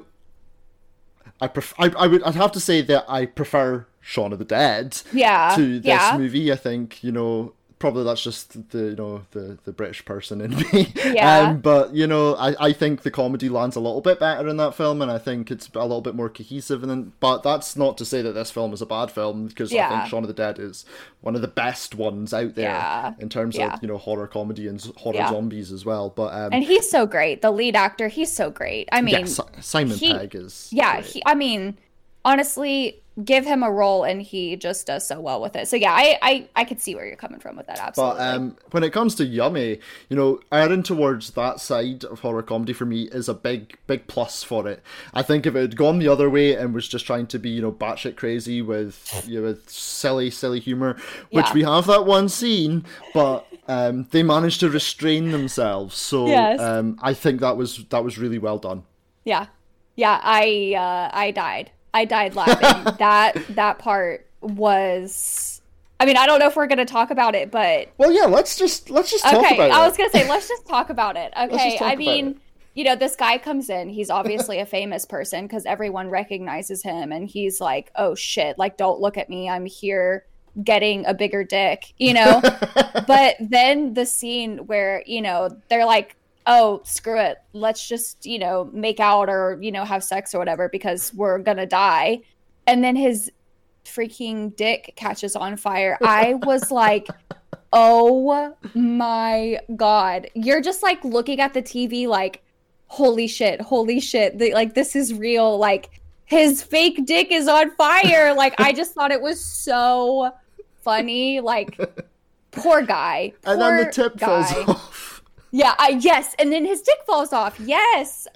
I'd have to say that I prefer Shaun of the Dead to this movie. I think, you know, probably that's just the British person in me. But, you know, I think the comedy lands a little bit better in that film, and I think it's a little bit more cohesive. But that's not to say that this film is a bad film, because I think Shaun of the Dead is one of the best ones out there in terms of, you know, horror comedy and horror zombies as well. But and he's so great. The lead actor, he's so great. I mean, Simon Pegg is great. I mean, honestly, give him a role and he just does so well with it. So yeah, I could see where you're coming from with that, absolutely. But when it comes to Yummy, you know, erring towards that side of horror comedy for me is a big plus for it. I think if it had gone the other way and was just trying to be, you know, batshit crazy with, you know, with silly humor, which we have that one scene, but they managed to restrain themselves. So I think that was really well done. Yeah, I died. I died laughing. that part was, I mean, I don't know if we're going to talk about it, but... Well, yeah, let's just talk about it. I was going to say, let's just talk about it. Okay, I mean, you know, this guy comes in, he's obviously a famous person because everyone recognizes him, and he's like, oh shit, like, don't look at me, I'm here getting a bigger dick, you know? But then the scene where, you know, they're like, oh, screw it, let's just, you know, make out or, you know, have sex or whatever because we're gonna die. And then his freaking dick catches on fire. I was like, oh my God. You're just like looking at the TV like, holy shit. Like, this is real. Like, his fake dick is on fire. Like, I just thought it was so funny. Like, poor guy. And then the tip falls off. Yeah, yes, and then his dick falls off. Yes,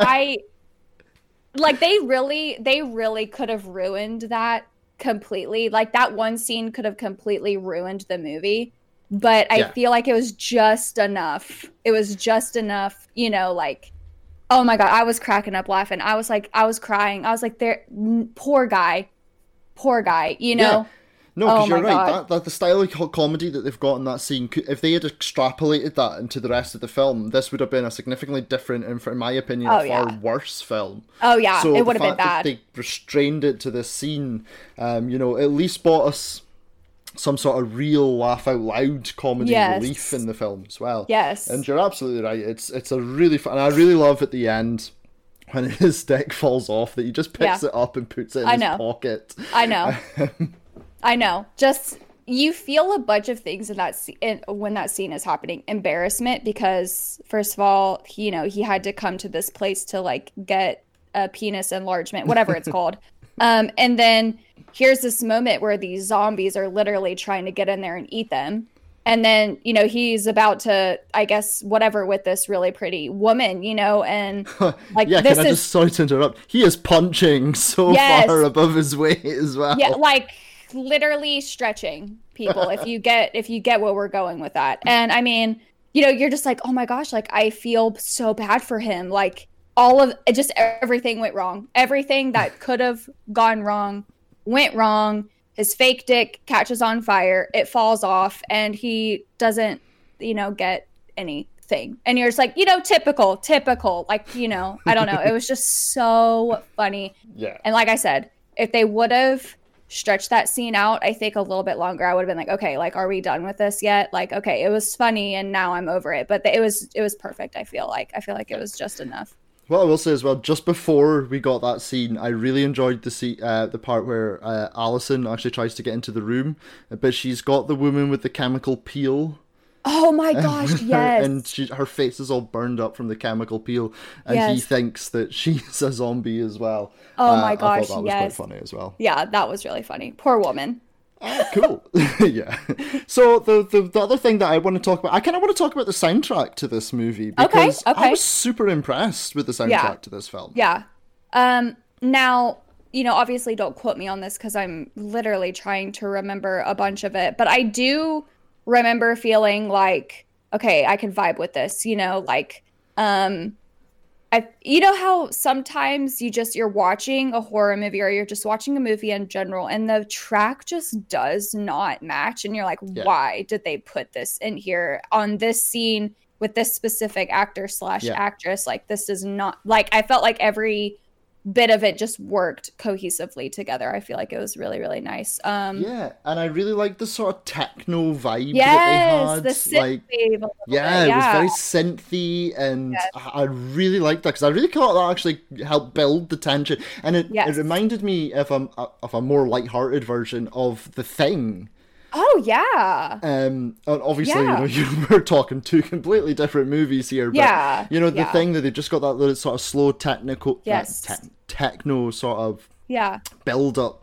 like they really could have ruined that completely. Like that one scene could have completely ruined the movie, but I feel like it was just enough. It was just enough, you know, like, oh my God, I was cracking up laughing. I was crying. I was like, there, poor guy, you know? Yeah. No, because you're right. That the style of comedy that they've got in that scene, if they had extrapolated that into the rest of the film, this would have been a significantly different and, in my opinion, a far worse film. Oh yeah, so it would have been bad. bad. They restrained it to this scene, you know, at least bought us some sort of real laugh out loud comedy relief in the film as well. Yes, and you're absolutely right. It's a really fun. And I really love at the end when his stick falls off that he just picks it up and puts it in his pocket. I know. I know. Just, you feel a bunch of things in that when that scene is happening. Embarrassment, because first of all, you know, he had to come to this place to like get a penis enlargement, whatever it's called. And then here's this moment where these zombies are literally trying to get in there and eat them. And then, you know, he's about to, I guess, whatever with this really pretty woman, you know, and like, this can I just, sorry to interrupt, he is punching so far above his weight as well. Yeah, like, literally stretching people if you get what we're going with that. And I mean, you know, you're just like, oh my gosh, like I feel so bad for him. Like all of it, just everything went wrong. Everything that could have gone wrong went wrong. His fake dick catches on fire, it falls off, and he doesn't, you know, get anything. And you're just like, you know, typical, like, you know, I don't know. It was just so funny. Yeah. And like I said, if they would have stretch that scene out, I think a little bit longer, I would have been like, okay, like, are we done with this yet? Like, okay, it was funny and now I'm over it. But it was perfect. I feel like it was just enough. Well, I will say as well, just before we got that scene, I really enjoyed the part where Allison actually tries to get into the room, but she's got the woman with the chemical peel. Oh my gosh, yes. And her face is all burned up from the chemical peel, and he thinks that she's a zombie as well. Oh my gosh, I thought that was quite funny as well. Yeah, that was really funny. Poor woman. Cool. Yeah. So the other thing that I want to talk about, I kind of want to talk about the soundtrack to this movie, because I was super impressed with the soundtrack to this film. Yeah. Now, you know, obviously don't quote me on this because I'm literally trying to remember a bunch of it, but I do remember feeling like, okay, I can vibe with this, you know, like, you know how sometimes you're watching a horror movie or you're just watching a movie in general and the track just does not match and you're like, why did they put this in here on this scene with this specific actor / actress? Like, this is not, like, I felt like every bit of it just worked cohesively together. I feel like it was really, really nice. Yeah, and I really liked the sort of techno vibe that they had. The synth wave. It was very synthy, and I really liked that because I really thought that actually helped build the tension, and it reminded me of a more lighthearted version of The Thing. Oh yeah. Obviously, you know, we're talking two completely different movies here, but you know, The Thing, that they've just got that little sort of slow techno sort of build up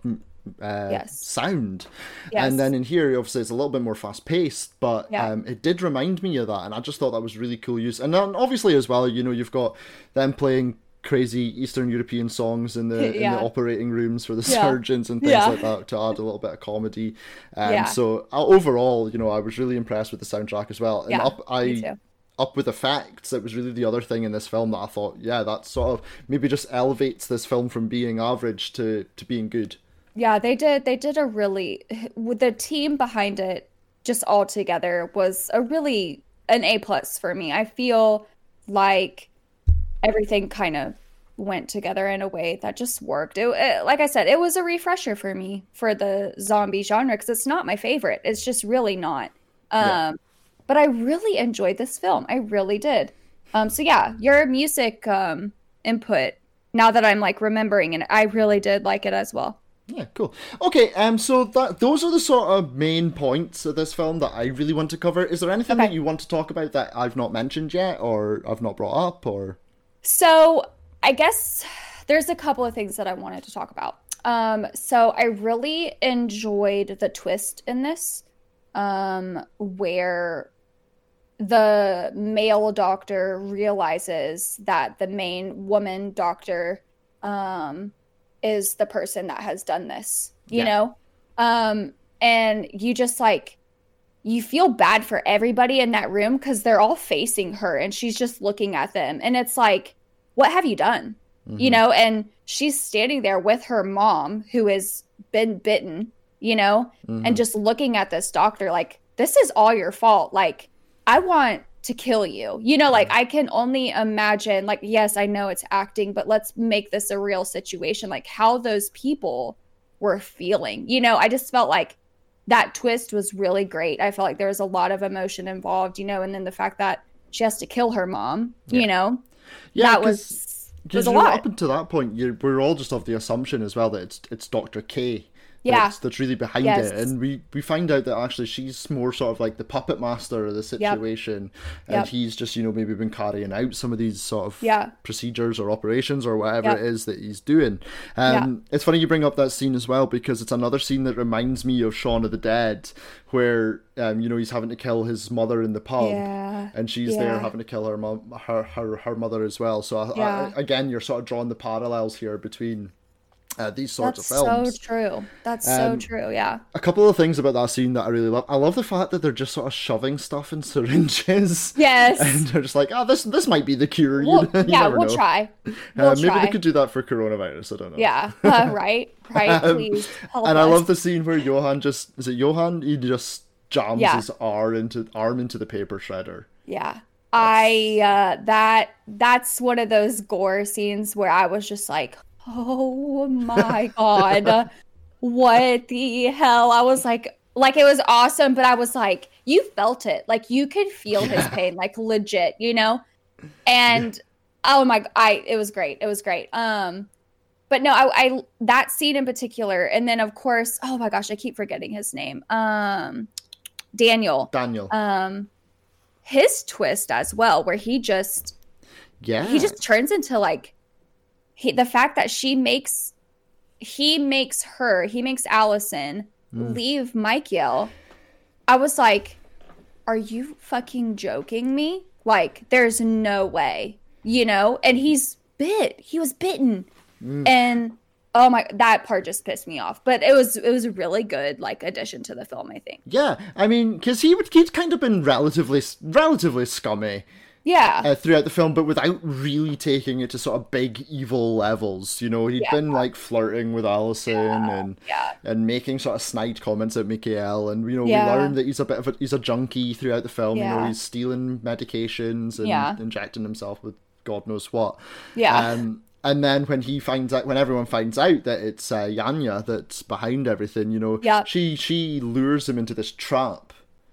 sound, and then in here, obviously, it's a little bit more fast paced, but it did remind me of that, and I just thought that was really cool use. And then obviously as well, you know, you've got them playing crazy Eastern European songs in the operating rooms for the surgeons and things like that to add a little bit of comedy. So overall, you know, I was really impressed with the soundtrack as well. And up with effects, it was really the other thing in this film that I thought, that sort of maybe just elevates this film from being average to being good. Yeah, they did a really, with the team behind it, just all together was an A+ for me. I feel like everything kind of went together in a way that just worked. It, like I said, it was a refresher for me for the zombie genre because it's not my favorite. It's just really not. But I really enjoyed this film. I really did. So yeah, your music input, now that I'm like remembering it, I really did like it as well. Yeah, cool. Okay, so those are the sort of main points of this film that I really want to cover. Is there anything that you want to talk about that I've not mentioned yet, or I've not brought up, or? So I guess there's a couple of things that I wanted to talk about. So I really enjoyed the twist in this, where the male doctor realizes that the main woman doctor is the person that has done this, you know? And you just like, you feel bad for everybody in that room because they're all facing her and she's just looking at them. And it's like, what have you done? You know, and she's standing there with her mom who has been bitten, you know, and just looking at this doctor like, this is all your fault. Like, I want to kill you. You know, like, I can only imagine, like, yes, I know it's acting, but let's make this a real situation. Like, how those people were feeling. You know, I just felt like that twist was really great. I felt like there was a lot of emotion involved, you know, and then the fact that she has to kill her mom, you know, that was a lot. Up until that point, we're all just of the assumption as well that it's Dr. K that's really behind it, and we find out that actually she's more sort of like the puppet master of the situation, and he's just, you know, maybe been carrying out some of these sort of procedures or operations or whatever it is that he's doing. It's funny you bring up that scene as well, because it's another scene that reminds me of Shaun of the Dead, where you know, he's having to kill his mother in the pub, and she's there having to kill her mom, her mother as well. So again, you're sort of drawing the parallels here between these sorts of films. That's so true. That's so true, yeah. A couple of things about that scene that I really love. I love the fact that they're just sort of shoving stuff in syringes. Yes. And they're just like, this might be the cure. We'll try. Maybe they could do that for coronavirus. I don't know. Yeah, right, please help and us. I love the scene where Johan just, is it Johan? He just jams his arm into the paper shredder. Yeah. That's one of those gore scenes where I was just like, oh my God, what the hell? I was like it was awesome, but I was like, you felt it. Like, you could feel his pain, like, legit, you know? And oh my, it was great. It was great. But no, I that scene in particular, and then of course, oh my gosh, I keep forgetting his name. Daniel. His twist as well, where he just turns into like, the fact that he makes Allison leave Michael. I was like, are you fucking joking me? Like, there's no way, you know? And he was bitten. And oh my, that part just pissed me off. But it was a really good, like, addition to the film, I think. Yeah, I mean, because he'd kind of been relatively scummy. Yeah. Throughout the film, but without really taking it to sort of big evil levels. You know, he'd been like flirting with Allison and making sort of snide comments at Mikael, and you know, we learned that he's he's a junkie throughout the film. You know, he's stealing medications and injecting himself with God knows what. Yeah. And then when everyone finds out that it's Yanya that's behind everything, you know, she lures him into this trap.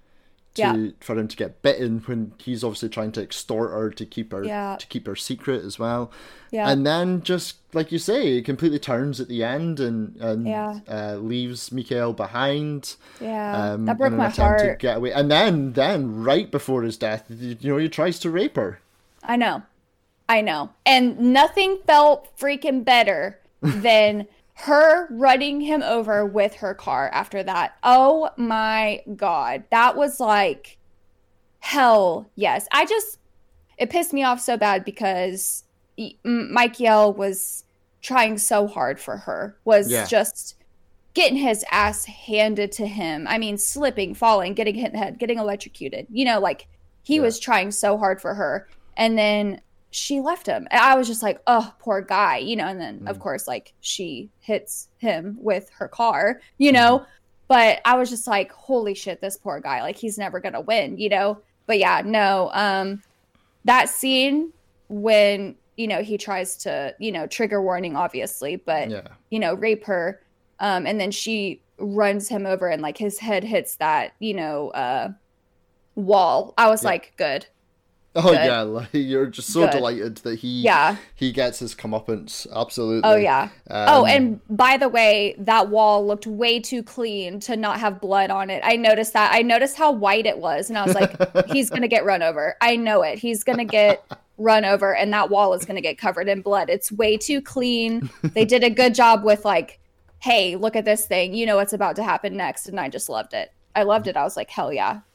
For him to get bitten, when he's obviously trying to extort her to keep her secret as well. Yeah. And then, just like you say, it completely turns at the end and leaves Mikael behind. Yeah, that broke my heart. To get away. And then right before his death, you know, he tries to rape her. I know. And nothing felt freaking better than her running him over with her car after that. Oh my God. That was like, hell yes. It pissed me off so bad because Michael was trying so hard for her, just getting his ass handed to him. I mean, slipping, falling, getting hit in the head, getting electrocuted. You know, like, he was trying so hard for her. And then she left him. And I was just like, oh, poor guy, you know, and then of course, like, she hits him with her car, you know, but I was just like, holy shit, this poor guy, like, he's never gonna win, you know. But yeah, no, that scene when, you know, he tries to, you know, trigger warning, obviously, but you know, rape her, and then she runs him over and like his head hits that, you know, wall. I was like, good. Oh, good. Yeah, like, you're just so delighted that he gets his comeuppance. Absolutely. Oh, yeah. And by the way, that wall looked way too clean to not have blood on it. I noticed that. I noticed how white it was, and I was like, he's going to get run over. I know it. He's going to get run over, and that wall is going to get covered in blood. It's way too clean. They did a good job with, like, hey, look at this thing. You know what's about to happen next, and I just loved it. I loved it. I was like, hell yeah. Get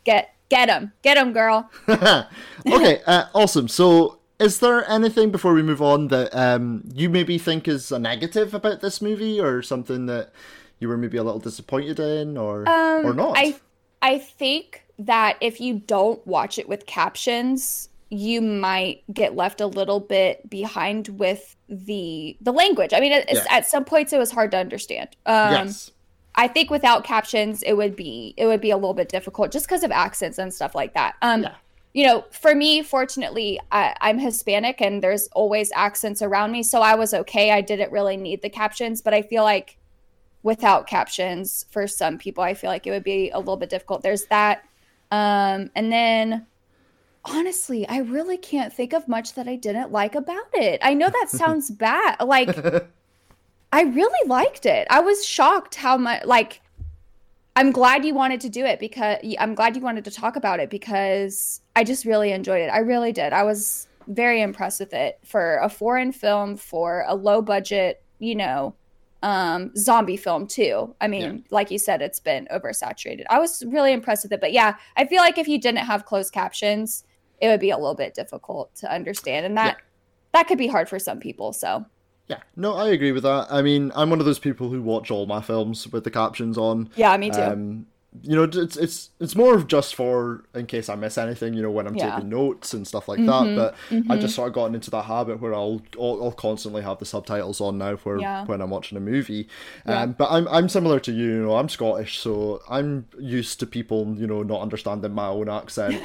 Get him, girl. Okay, awesome. So, is there anything before we move on that you maybe think is a negative about this movie, or something that you were maybe a little disappointed in, or not? I think that if you don't watch it with captions, you might get left a little bit behind with the language. I mean, at some points it was hard to understand. Yes. I think without captions, it would be a little bit difficult just because of accents and stuff like that. You know, for me, fortunately, I'm Hispanic and there's always accents around me, so I was okay. I didn't really need the captions, but I feel like without captions, for some people, I feel like it would be a little bit difficult. There's that. And then, honestly, I really can't think of much that I didn't like about it. I know that sounds bad. Like, I really liked it. I was shocked how much, like, I'm glad you wanted to do it because I'm glad you wanted to talk about it because I just really enjoyed it. I really did. I was very impressed with it for a foreign film, for a low budget, you know, zombie film too. I mean, like you said, it's been oversaturated. I was really impressed with it. But yeah, I feel like if you didn't have closed captions, it would be a little bit difficult to understand. And that could be hard for some people. So. Yeah, no, I agree with that. I mean, I'm one of those people who watch all my films with the captions on. Yeah, me too. You know, it's more of just for in case I miss anything, you know, when I'm taking notes and stuff like that. But I've just sort of gotten into that habit where I'll constantly have the subtitles on now for when I'm watching a movie. But I'm similar to you know, I'm Scottish, so I'm used to people, you know, not understanding my own accent.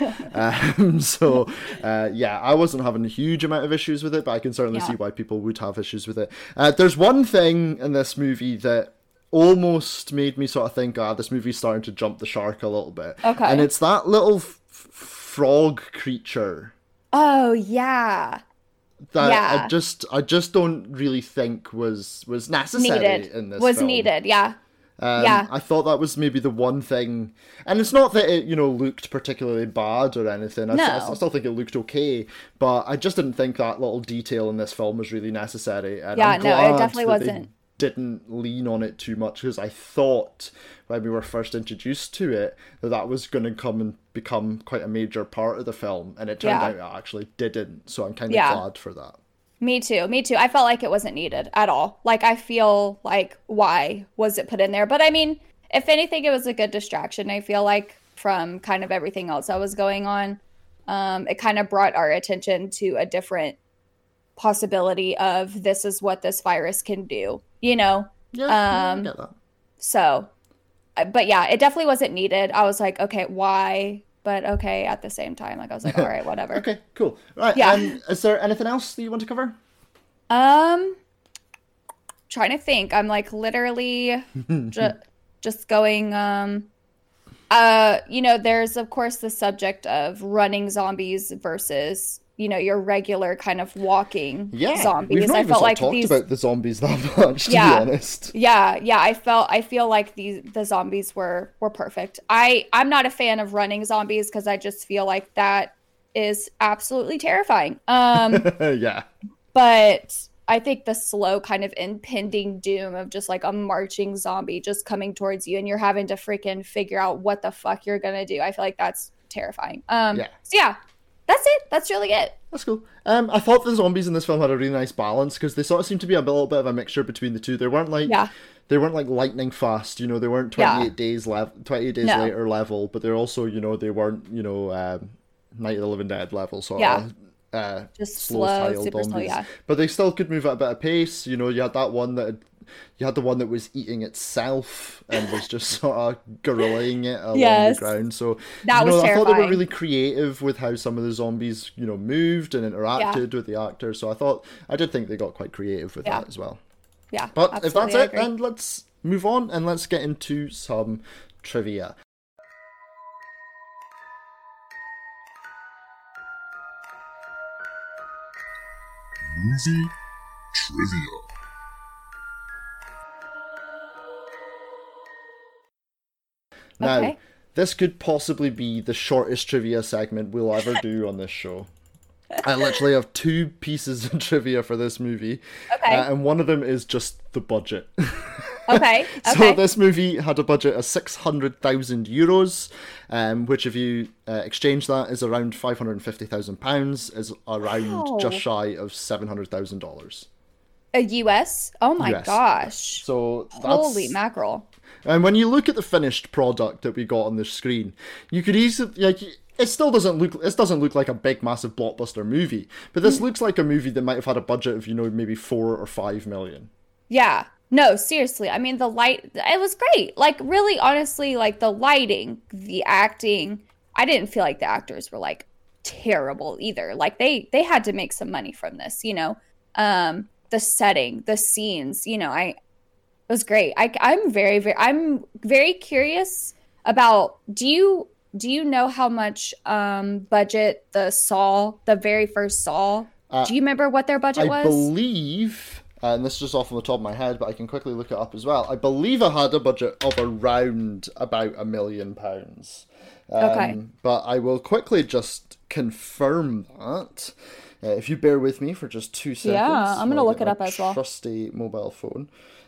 So I wasn't having a huge amount of issues with it, but I can certainly see why people would have issues with it. There's one thing in this movie that almost made me sort of think, this movie's starting to jump the shark a little bit. Okay. And it's that little frog creature. Oh, yeah. That I just don't really think was necessary in this film. Needed, yeah. I thought that was maybe the one thing, and it's not that it, you know, looked particularly bad or anything. I still think it looked okay, but I just didn't think that little detail in this film was really necessary. And it definitely wasn't. Didn't lean on it too much because I thought when we were first introduced to it that was going to come and become quite a major part of the film, and it turned out it actually didn't. So I'm kind of glad for that. Me too. I felt like it wasn't needed at all. Like, I feel like, why was it put in there? But I mean, if anything, it was a good distraction. I feel like from kind of everything else that was going on, it kind of brought our attention to a different possibility of this is what this virus can do, you know? I get that. So, but yeah, it definitely wasn't needed. I was like, okay, why? But okay, at the same time, like, I was like, all right, whatever. Okay, cool. Right. Yeah. Is there anything else that you want to cover? Trying to think. I'm like literally just going, you know, there's of course the subject of running zombies versus, you know, your regular kind of walking zombies. We've not even talked about the zombies that much, to be honest. Yeah. I feel like the zombies were perfect. I'm not a fan of running zombies because I just feel like that is absolutely terrifying. Yeah. But I think the slow kind of impending doom of just like a marching zombie just coming towards you and you're having to freaking figure out what the fuck you're gonna do. I feel like that's terrifying. So yeah. That's it. That's really it. That's cool. I thought the zombies in this film had a really nice balance because they sort of seemed to be a little bit of a mixture between the two. They weren't like lightning fast, you know. They weren't 28 days later level, but they're also, you know, they weren't, you know, Night of the Living Dead level sort of. Just slow, super zombies. slow, But they still could move at a bit of pace. You know, you had the one that was eating itself and was just sort of gorillaing it along the ground. So that was terrifying. I thought they were really creative with how some of the zombies, you know, moved and interacted with the actors. So I did think they got quite creative with that as well. Yeah. But if that's it, then let's move on and let's get into some trivia. Movie trivia. Now, this could possibly be the shortest trivia segment we'll ever do on this show. I literally have 2 pieces of trivia for this movie. Okay. And one of them is just the budget. Okay. So this movie had a budget of 600,000 euros, which if you exchange that is around £550,000, is around just shy of $700,000. A US? Oh my US. gosh. So that's, Holy mackerel. and when you look at the finished product that we got on the screen, you could easily it still doesn't look like a big massive blockbuster movie, but this looks like a movie that might have had a budget of maybe 4 or 5 million. Yeah. No, seriously. I mean, the light, it was great. Like, really, honestly, like the lighting, the acting, I didn't feel like the actors were like terrible either. Like they had to make some money from this, the setting, the scenes, it was great. I'm very curious about, do you know how much budget the very first Saw, do you remember what their budget was? I believe, and this is just off the top of my head, but I can quickly look it up as well. I believe it had a budget of around about £1 million. Okay. But I will quickly just confirm that. If you bear with me for just 2 seconds. Yeah, I'm going to I'll look get it up my as well. Trusty mobile phone.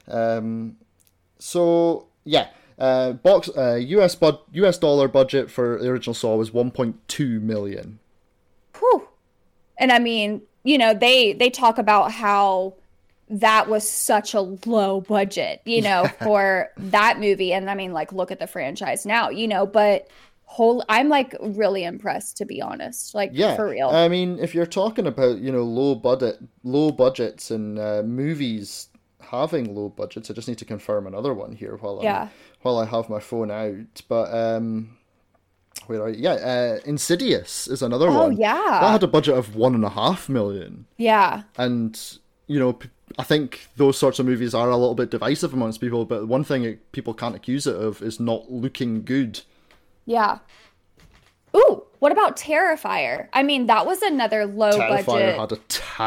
US dollar budget for the original Saw was 1.2 million. Whew. And I mean, they talk about how that was such a low budget, for that movie. And I mean, like, look at the franchise now, but I'm like really impressed, to be honest. Like, for real. I mean, if you're talking about, low budgets and movies having low budgets, I just need to confirm another one here while I have my phone out. But where are you? Insidious is another one. Oh yeah, that had a budget of 1.5 million. Yeah, and I think those sorts of movies are a little bit divisive amongst people. But one thing people can't accuse it of is not looking good. Yeah. Ooh, what about Terrifier? I mean, that was another low budget. Terrifier had a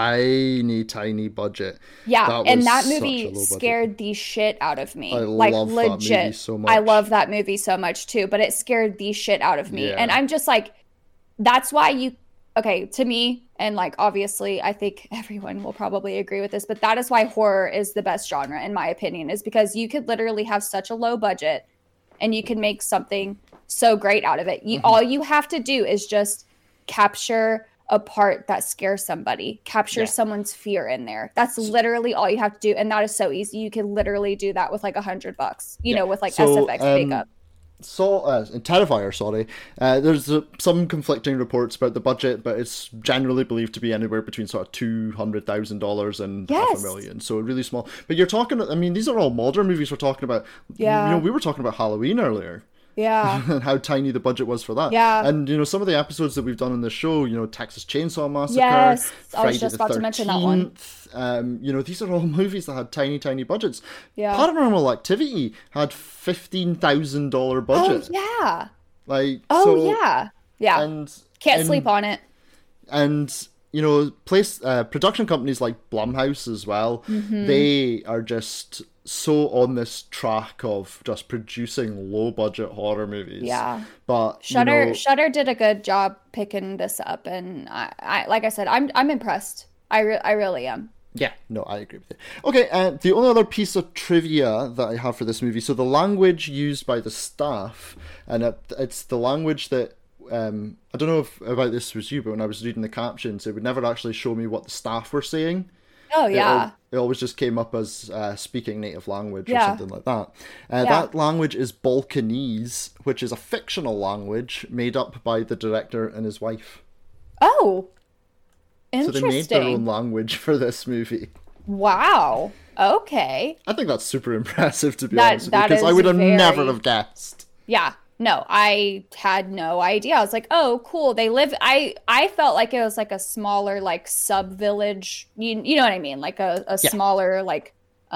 tiny budget. Yeah, and that movie scared the shit out of me. I love legit. That movie so much. I love that movie so much too, but it scared the shit out of me. Yeah. And I'm just like, that's why to me, and like obviously I think everyone will probably agree with this, but that is why horror is the best genre in my opinion, is because you could literally have such a low budget and you can make something so great out of it. All you have to do is just capture a part that scares somebody, capture someone's fear in there. That's literally all you have to do, and that is so easy. You can literally do that with like $100, with like SFX makeup. Terrifier, sorry. There's some conflicting reports about the budget, but it's generally believed to be anywhere between sort of $200,000 and $500,000. So really small. But you're talking, I mean, these are all modern movies we're talking about. Yeah. We were talking about Halloween earlier. Yeah. And how tiny the budget was for that. Yeah. And, some of the episodes that we've done on the show, Texas Chainsaw Massacre. Yes. Friday I was just about to mention that one. These are all movies that had tiny budgets. Yeah. Paranormal Activity had $15,000 budget. Oh, yeah. Yeah. And can't sleep on it. And, production companies like Blumhouse as well, they are just so on this track of just producing low budget horror movies. Yeah. But Shudder did a good job picking this up, and I like I said, I'm impressed. I really am. Yeah, no, I agree with you. Okay, the only other piece of trivia that I have for this movie, so the language used by the staff, and it's the language that I don't know if about this was you, but when I was reading the captions, it would never actually show me what the staff were saying. Oh, yeah. It always just came up as speaking native language or something like that. That language is Balkanese, which is a fictional language made up by the director and his wife. Oh, interesting. So they made their own language for this movie. Wow. Okay. I think that's super impressive, to be honest, because I would have never have guessed. Yeah. No, I had no idea. I was like, oh, cool. They live. I felt like it was like a smaller, like sub village. You know what I mean? Like a smaller, like,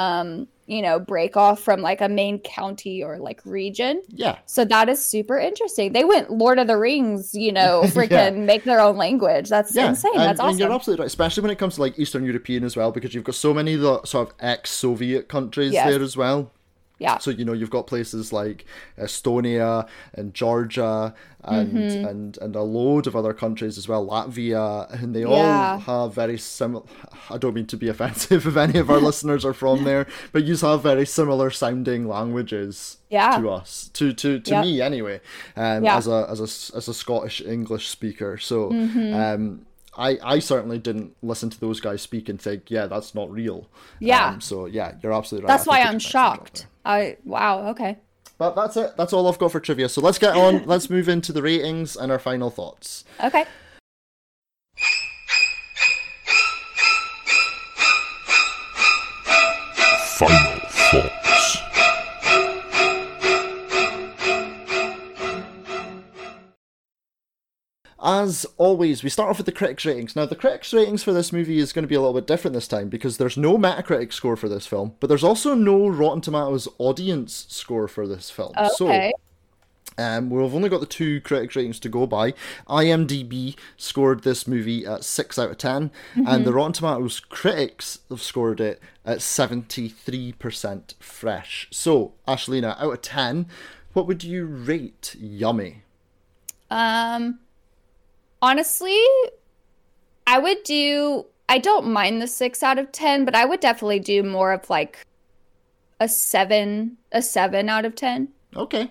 break off from like a main county or like region. Yeah. So that is super interesting. They went Lord of the Rings, freaking make their own language. That's insane. That's awesome. And you're absolutely right, especially when it comes to like Eastern European as well, because you've got so many sort of ex-Soviet countries there as well. Yeah. So, you've got places like Estonia and Georgia and a load of other countries as well, Latvia, and they all have very similar, I don't mean to be offensive if any of our listeners are from there, but you have very similar sounding languages to us, to me anyway, as a Scottish English speaker. So I certainly didn't listen to those guys speak and think, yeah, that's not real. Yeah. So yeah, you're absolutely right. That's why I'm shocked. Wow, okay. But that's it. That's all I've got for trivia. So let's get on. Let's move into the ratings and our final thoughts. Okay. Final thoughts. As always, we start off with the critics' ratings. Now, the critics' ratings for this movie is going to be a little bit different this time because there's no Metacritic score for this film, but there's also no Rotten Tomatoes audience score for this film. Okay. So, we've only got the 2 critics' ratings to go by. IMDb scored this movie at 6 out of 10, and the Rotten Tomatoes critics have scored it at 73% fresh. So, Ashlina, out of 10, what would you rate Yummy? Honestly, I don't mind the 6 out of 10, but I would definitely do more of like a 7 out of 10. Okay.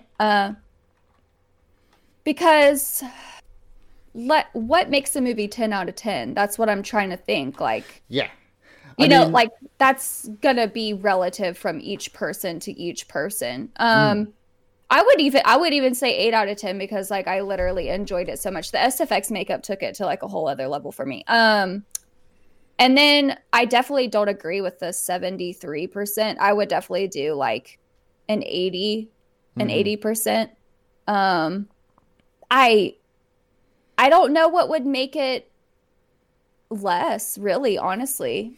Because what makes a movie 10 out of 10? That's what I'm trying to think. Like, yeah. I mean, like that's gonna be relative from each person to each person. I would even say 8 out of 10 because like I literally enjoyed it so much. The SFX makeup took it to like a whole other level for me. And then I definitely don't agree with the 73%. I would definitely do like an 80%. I don't know what would make it less, really, honestly.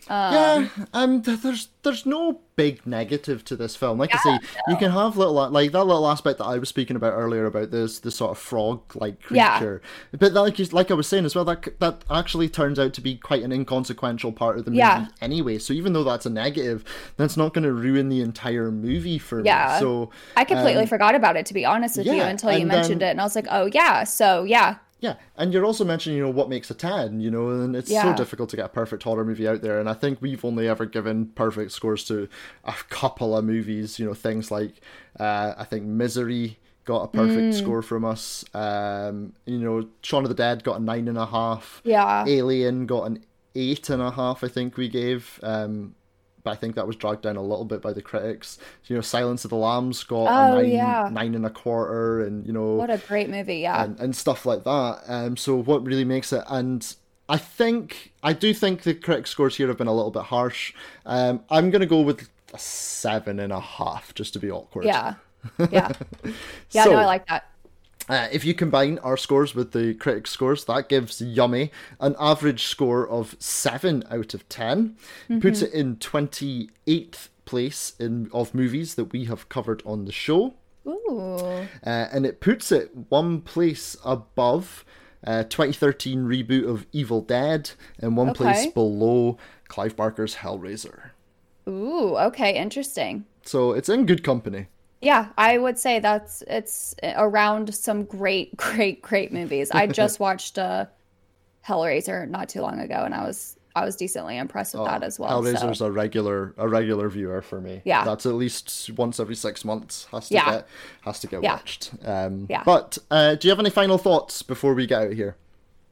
There's no big negative to this film. Like I say, you can have like that little aspect that I was speaking about earlier about this sort of frog-like creature. But like I was saying as well, that actually turns out to be quite an inconsequential part of the movie anyway. So even though that's a negative, that's not going to ruin the entire movie for me. So I completely forgot about it, to be honest with you, until you mentioned it, and I was like, oh yeah, so yeah. Yeah, and you're also mentioning, what makes a 10, and it's so difficult to get a perfect horror movie out there, and I think we've only ever given perfect scores to a couple of movies, things like, I think Misery got a perfect score from us, Shaun of the Dead got a 9.5, Alien got an 8.5, I think we gave, but I think that was dragged down a little bit by the critics. Silence of the Lambs got a 9.25, and what a great movie, and stuff like that. So what really makes it, and I do think the critic scores here have been a little bit harsh. I'm gonna go with a 7.5 just to be awkward. Yeah, so, no, I like that. If you combine our scores with the critic scores, that gives Yummy an average score of 7 out of 10. Puts it in 28th place of movies that we have covered on the show. Ooh. And it puts it one place above 2013 reboot of Evil Dead and one place below Clive Barker's Hellraiser. Ooh, okay, interesting. So it's in good company. Yeah, I would say it's around some great movies. I just watched Hellraiser not too long ago, and I was decently impressed with that as well. Hellraiser's a regular viewer for me. Yeah, that's at least once every 6 months has to get watched. But do you have any final thoughts before we get out of here?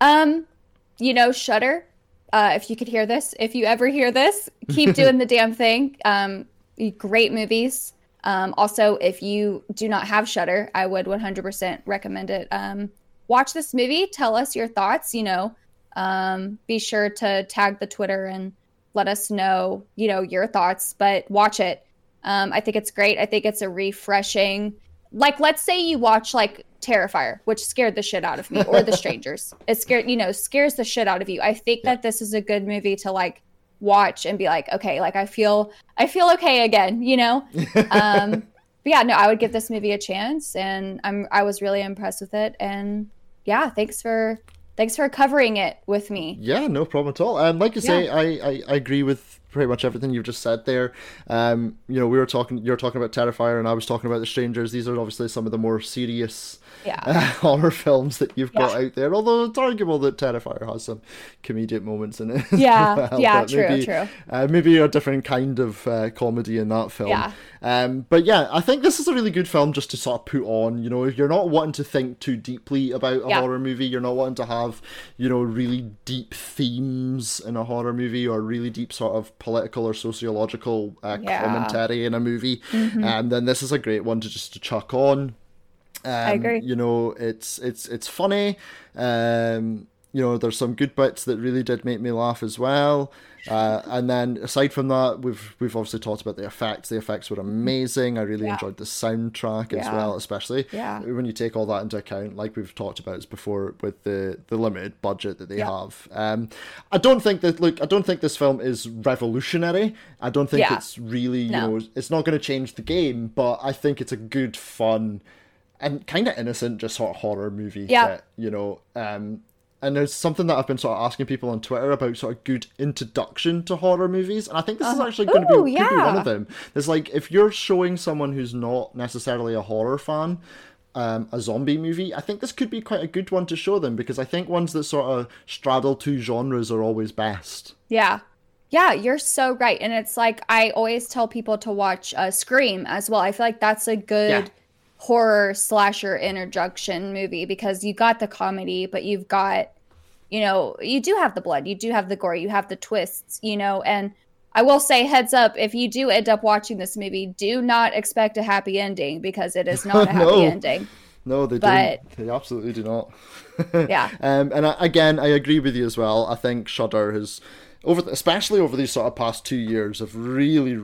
Shudder. If you could hear this, if you ever hear this, keep doing the damn thing. Great movies. Also, if you do not have Shudder, I would 100% recommend it. Watch this movie. Tell us your thoughts. Be sure to tag the Twitter and let us know, your thoughts. But watch it. I think it's great. I think it's a refreshing. Like, let's say you watch like Terrifier, which scared the shit out of me, or The Strangers. It scares the shit out of you. I think that this is a good movie to like watch and be like, okay, like I feel okay again, but yeah, no, I would give this movie a chance, and I was really impressed with it, and yeah, thanks for covering it with me. Yeah, no problem at all. Like you say, I agree with pretty much everything you've just said there. You know, you're talking about Terrifier, and I was talking about The Strangers. These are obviously some of the more serious horror films that you've got out there. Although it's arguable that Terrifier has some comedic moments in it. Yeah, well, true. Maybe a different kind of comedy in that film. But yeah, I think this is a really good film just to sort of put on. You know, if you're not wanting to think too deeply about a horror movie, you're not wanting to have, you know, really deep themes in a horror movie or really deep sort of political or sociological commentary in a movie, and then this is a great one to just to chuck on. I agree. You know, it's funny. You know, there's some good bits that really did make me laugh as well. And then aside from that, we've obviously talked about the effects. The effects were amazing. I really enjoyed the soundtrack as well, especially when you take all that into account, like we've talked about before with the limited budget that they have. I don't think this film is revolutionary. I don't think it's really, you know, it's not going to change the game, but I think it's a good, fun, and kind of innocent, just sort of horror movie that, you know, and there's something that I've been sort of asking people on Twitter about, sort of good introduction to horror movies, and I think this is actually going to be one of them. There's like, if you're showing someone who's not necessarily a horror fan a zombie movie, I think this could be quite a good one to show them, because I think ones that sort of straddle two genres are always best. Yeah, you're so right. And it's like, I always tell people to watch Scream as well. I feel like that's a good horror slasher introduction movie, because you got the comedy, but you've got, you know, you do have the blood, you do have the gore, you have the twists, you know. And I will say, heads up, if you do end up watching this movie, do not expect a happy ending, because it is not a happy ending. No, they don't. They absolutely do not. And I agree with you as well. I think Shudder has, especially over these sort of past 2 years, have really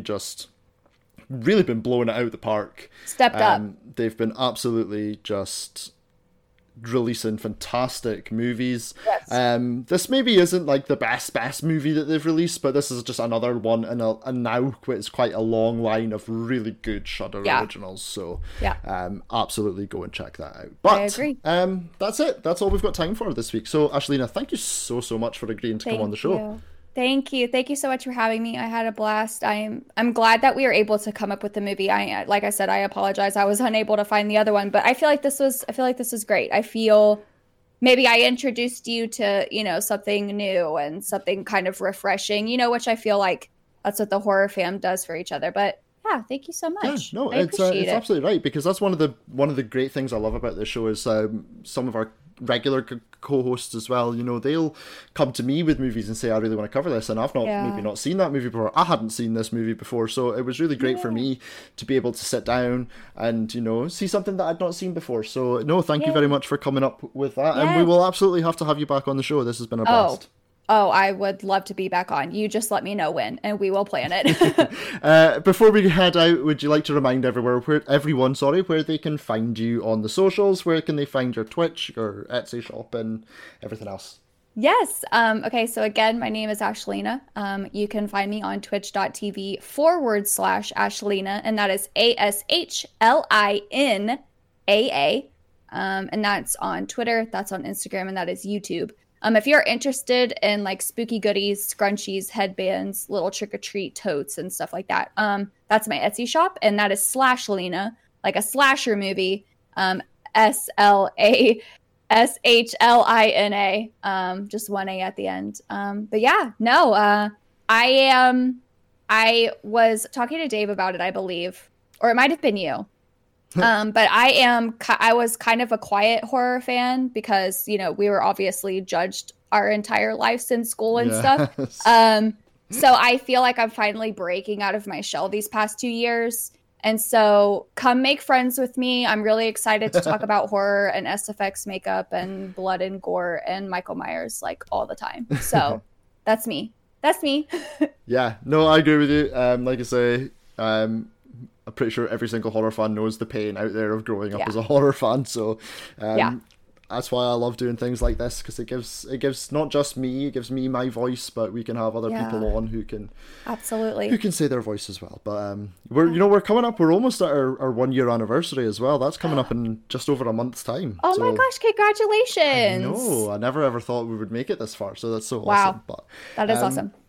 been blowing it out of the park. Stepped up. They've been absolutely just releasing fantastic movies. This maybe isn't like the best movie that they've released, but this is just another one, and now it's quite a long line of really good Shudder originals. So absolutely go and check that out. But I agree. That's it. That's all we've got time for this week. So Ashlina, thank you so much for agreeing to come on the show. Thank you so much for having me. I had a blast. I'm glad that we were able to come up with the movie. Like I said, I apologize, I was unable to find the other one, but I feel like this was great. I feel maybe I introduced you to, you know, something new and something kind of refreshing, you know, which I feel like that's what the horror fam does for each other. But yeah, thank you so much. Yeah, no, it's absolutely right, because that's one of the great things I love about this show is some of our regular co-hosts as well, you know, they'll come to me with movies and say, I really want to cover this, and I've maybe not seen that movie before. I hadn't seen this movie before, so it was really great for me to be able to sit down and, you know, see something that I'd not seen before. So no, thank you very much for coming up with that, and we will absolutely have to have you back on the show. This has been a blast. Oh, I would love to be back on. You just let me know when, and we will plan it. Before we head out, would you like to remind everyone where they can find you on the socials? Where can they find your Twitch, your Etsy shop, and everything else? Yes. Okay. So again, my name is Ashlina. You can find me on twitch.tv/Ashlina, and that is ASHLINAA. And that's on Twitter, that's on Instagram, and that is YouTube. If you're interested in like spooky goodies, scrunchies, headbands, little trick-or-treat totes and stuff like that, that's my Etsy shop, and that is /Lina, like a slasher movie, SLASHLINA, just one A at the end. But yeah, no, I was talking to Dave about it, I believe, or it might have been you. But I was kind of a quiet horror fan because, you know, we were obviously judged our entire lives in school and stuff. So I feel like I'm finally breaking out of my shell these past 2 years. And so come make friends with me. I'm really excited to talk about horror and SFX makeup and blood and gore and Michael Myers like all the time. So that's me. Yeah, no, I agree with you. Like I say, I'm pretty sure every single horror fan knows the pain out there of growing up as a horror fan. So that's why I love doing things like this, because it gives not just me, it gives me my voice, but we can have other people on who can say their voice as well. But we're coming up, we're almost at our 1 year anniversary as well. That's coming up in just over a month's time. Oh my gosh, congratulations. I know, I never ever thought we would make it this far, so that's so awesome. But that is awesome.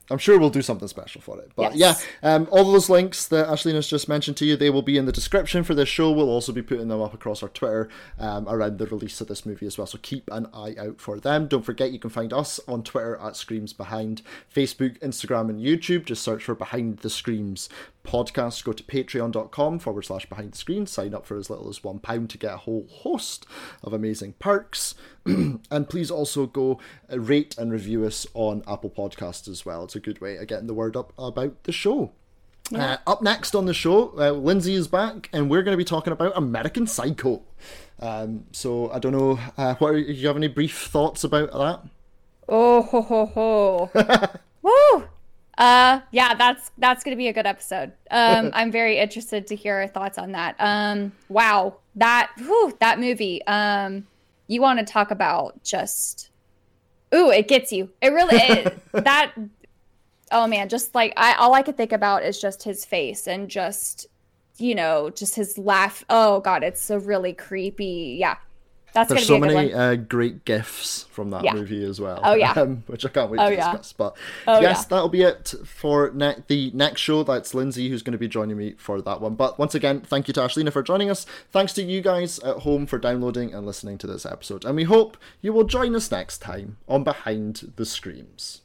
I'm sure we'll do something special for it. But Yes. all those links that Ashleena's just mentioned to you, they will be in the description for this show. We'll also be putting them up across our Twitter around the release of this movie as well. So keep an eye out for them. Don't forget, you can find us on Twitter at Screams Behind, Facebook, Instagram, and YouTube. Just search for Behind the Screams podcast. Go to patreon.com/behind the screen. Sign up for as little as £1 to get a whole host of amazing perks. And please also go rate and review us on Apple Podcasts as well. It's a good way of getting the word up about the show. Up next on the show, Lindsay is back, and we're going to be talking about American Psycho. So I don't know, do you have any brief thoughts about that? Oh ho ho ho! Woo! Yeah, that's gonna be a good episode. I'm very interested to hear your thoughts on that. Wow, that movie. You want to talk about just, it gets you. It really that. Oh man, just like all I could think about is just his face and just just his laugh. Oh god, it's so really creepy. Yeah. That's There's gonna so be a good many one. great gifs from that movie as well. Oh, yeah. Which I can't wait to discuss. But yes, that'll be it for the next show. That's Lindsay who's going to be joining me for that one. But once again, thank you to Ashleena for joining us. Thanks to you guys at home for downloading and listening to this episode. And we hope you will join us next time on Behind the Screams.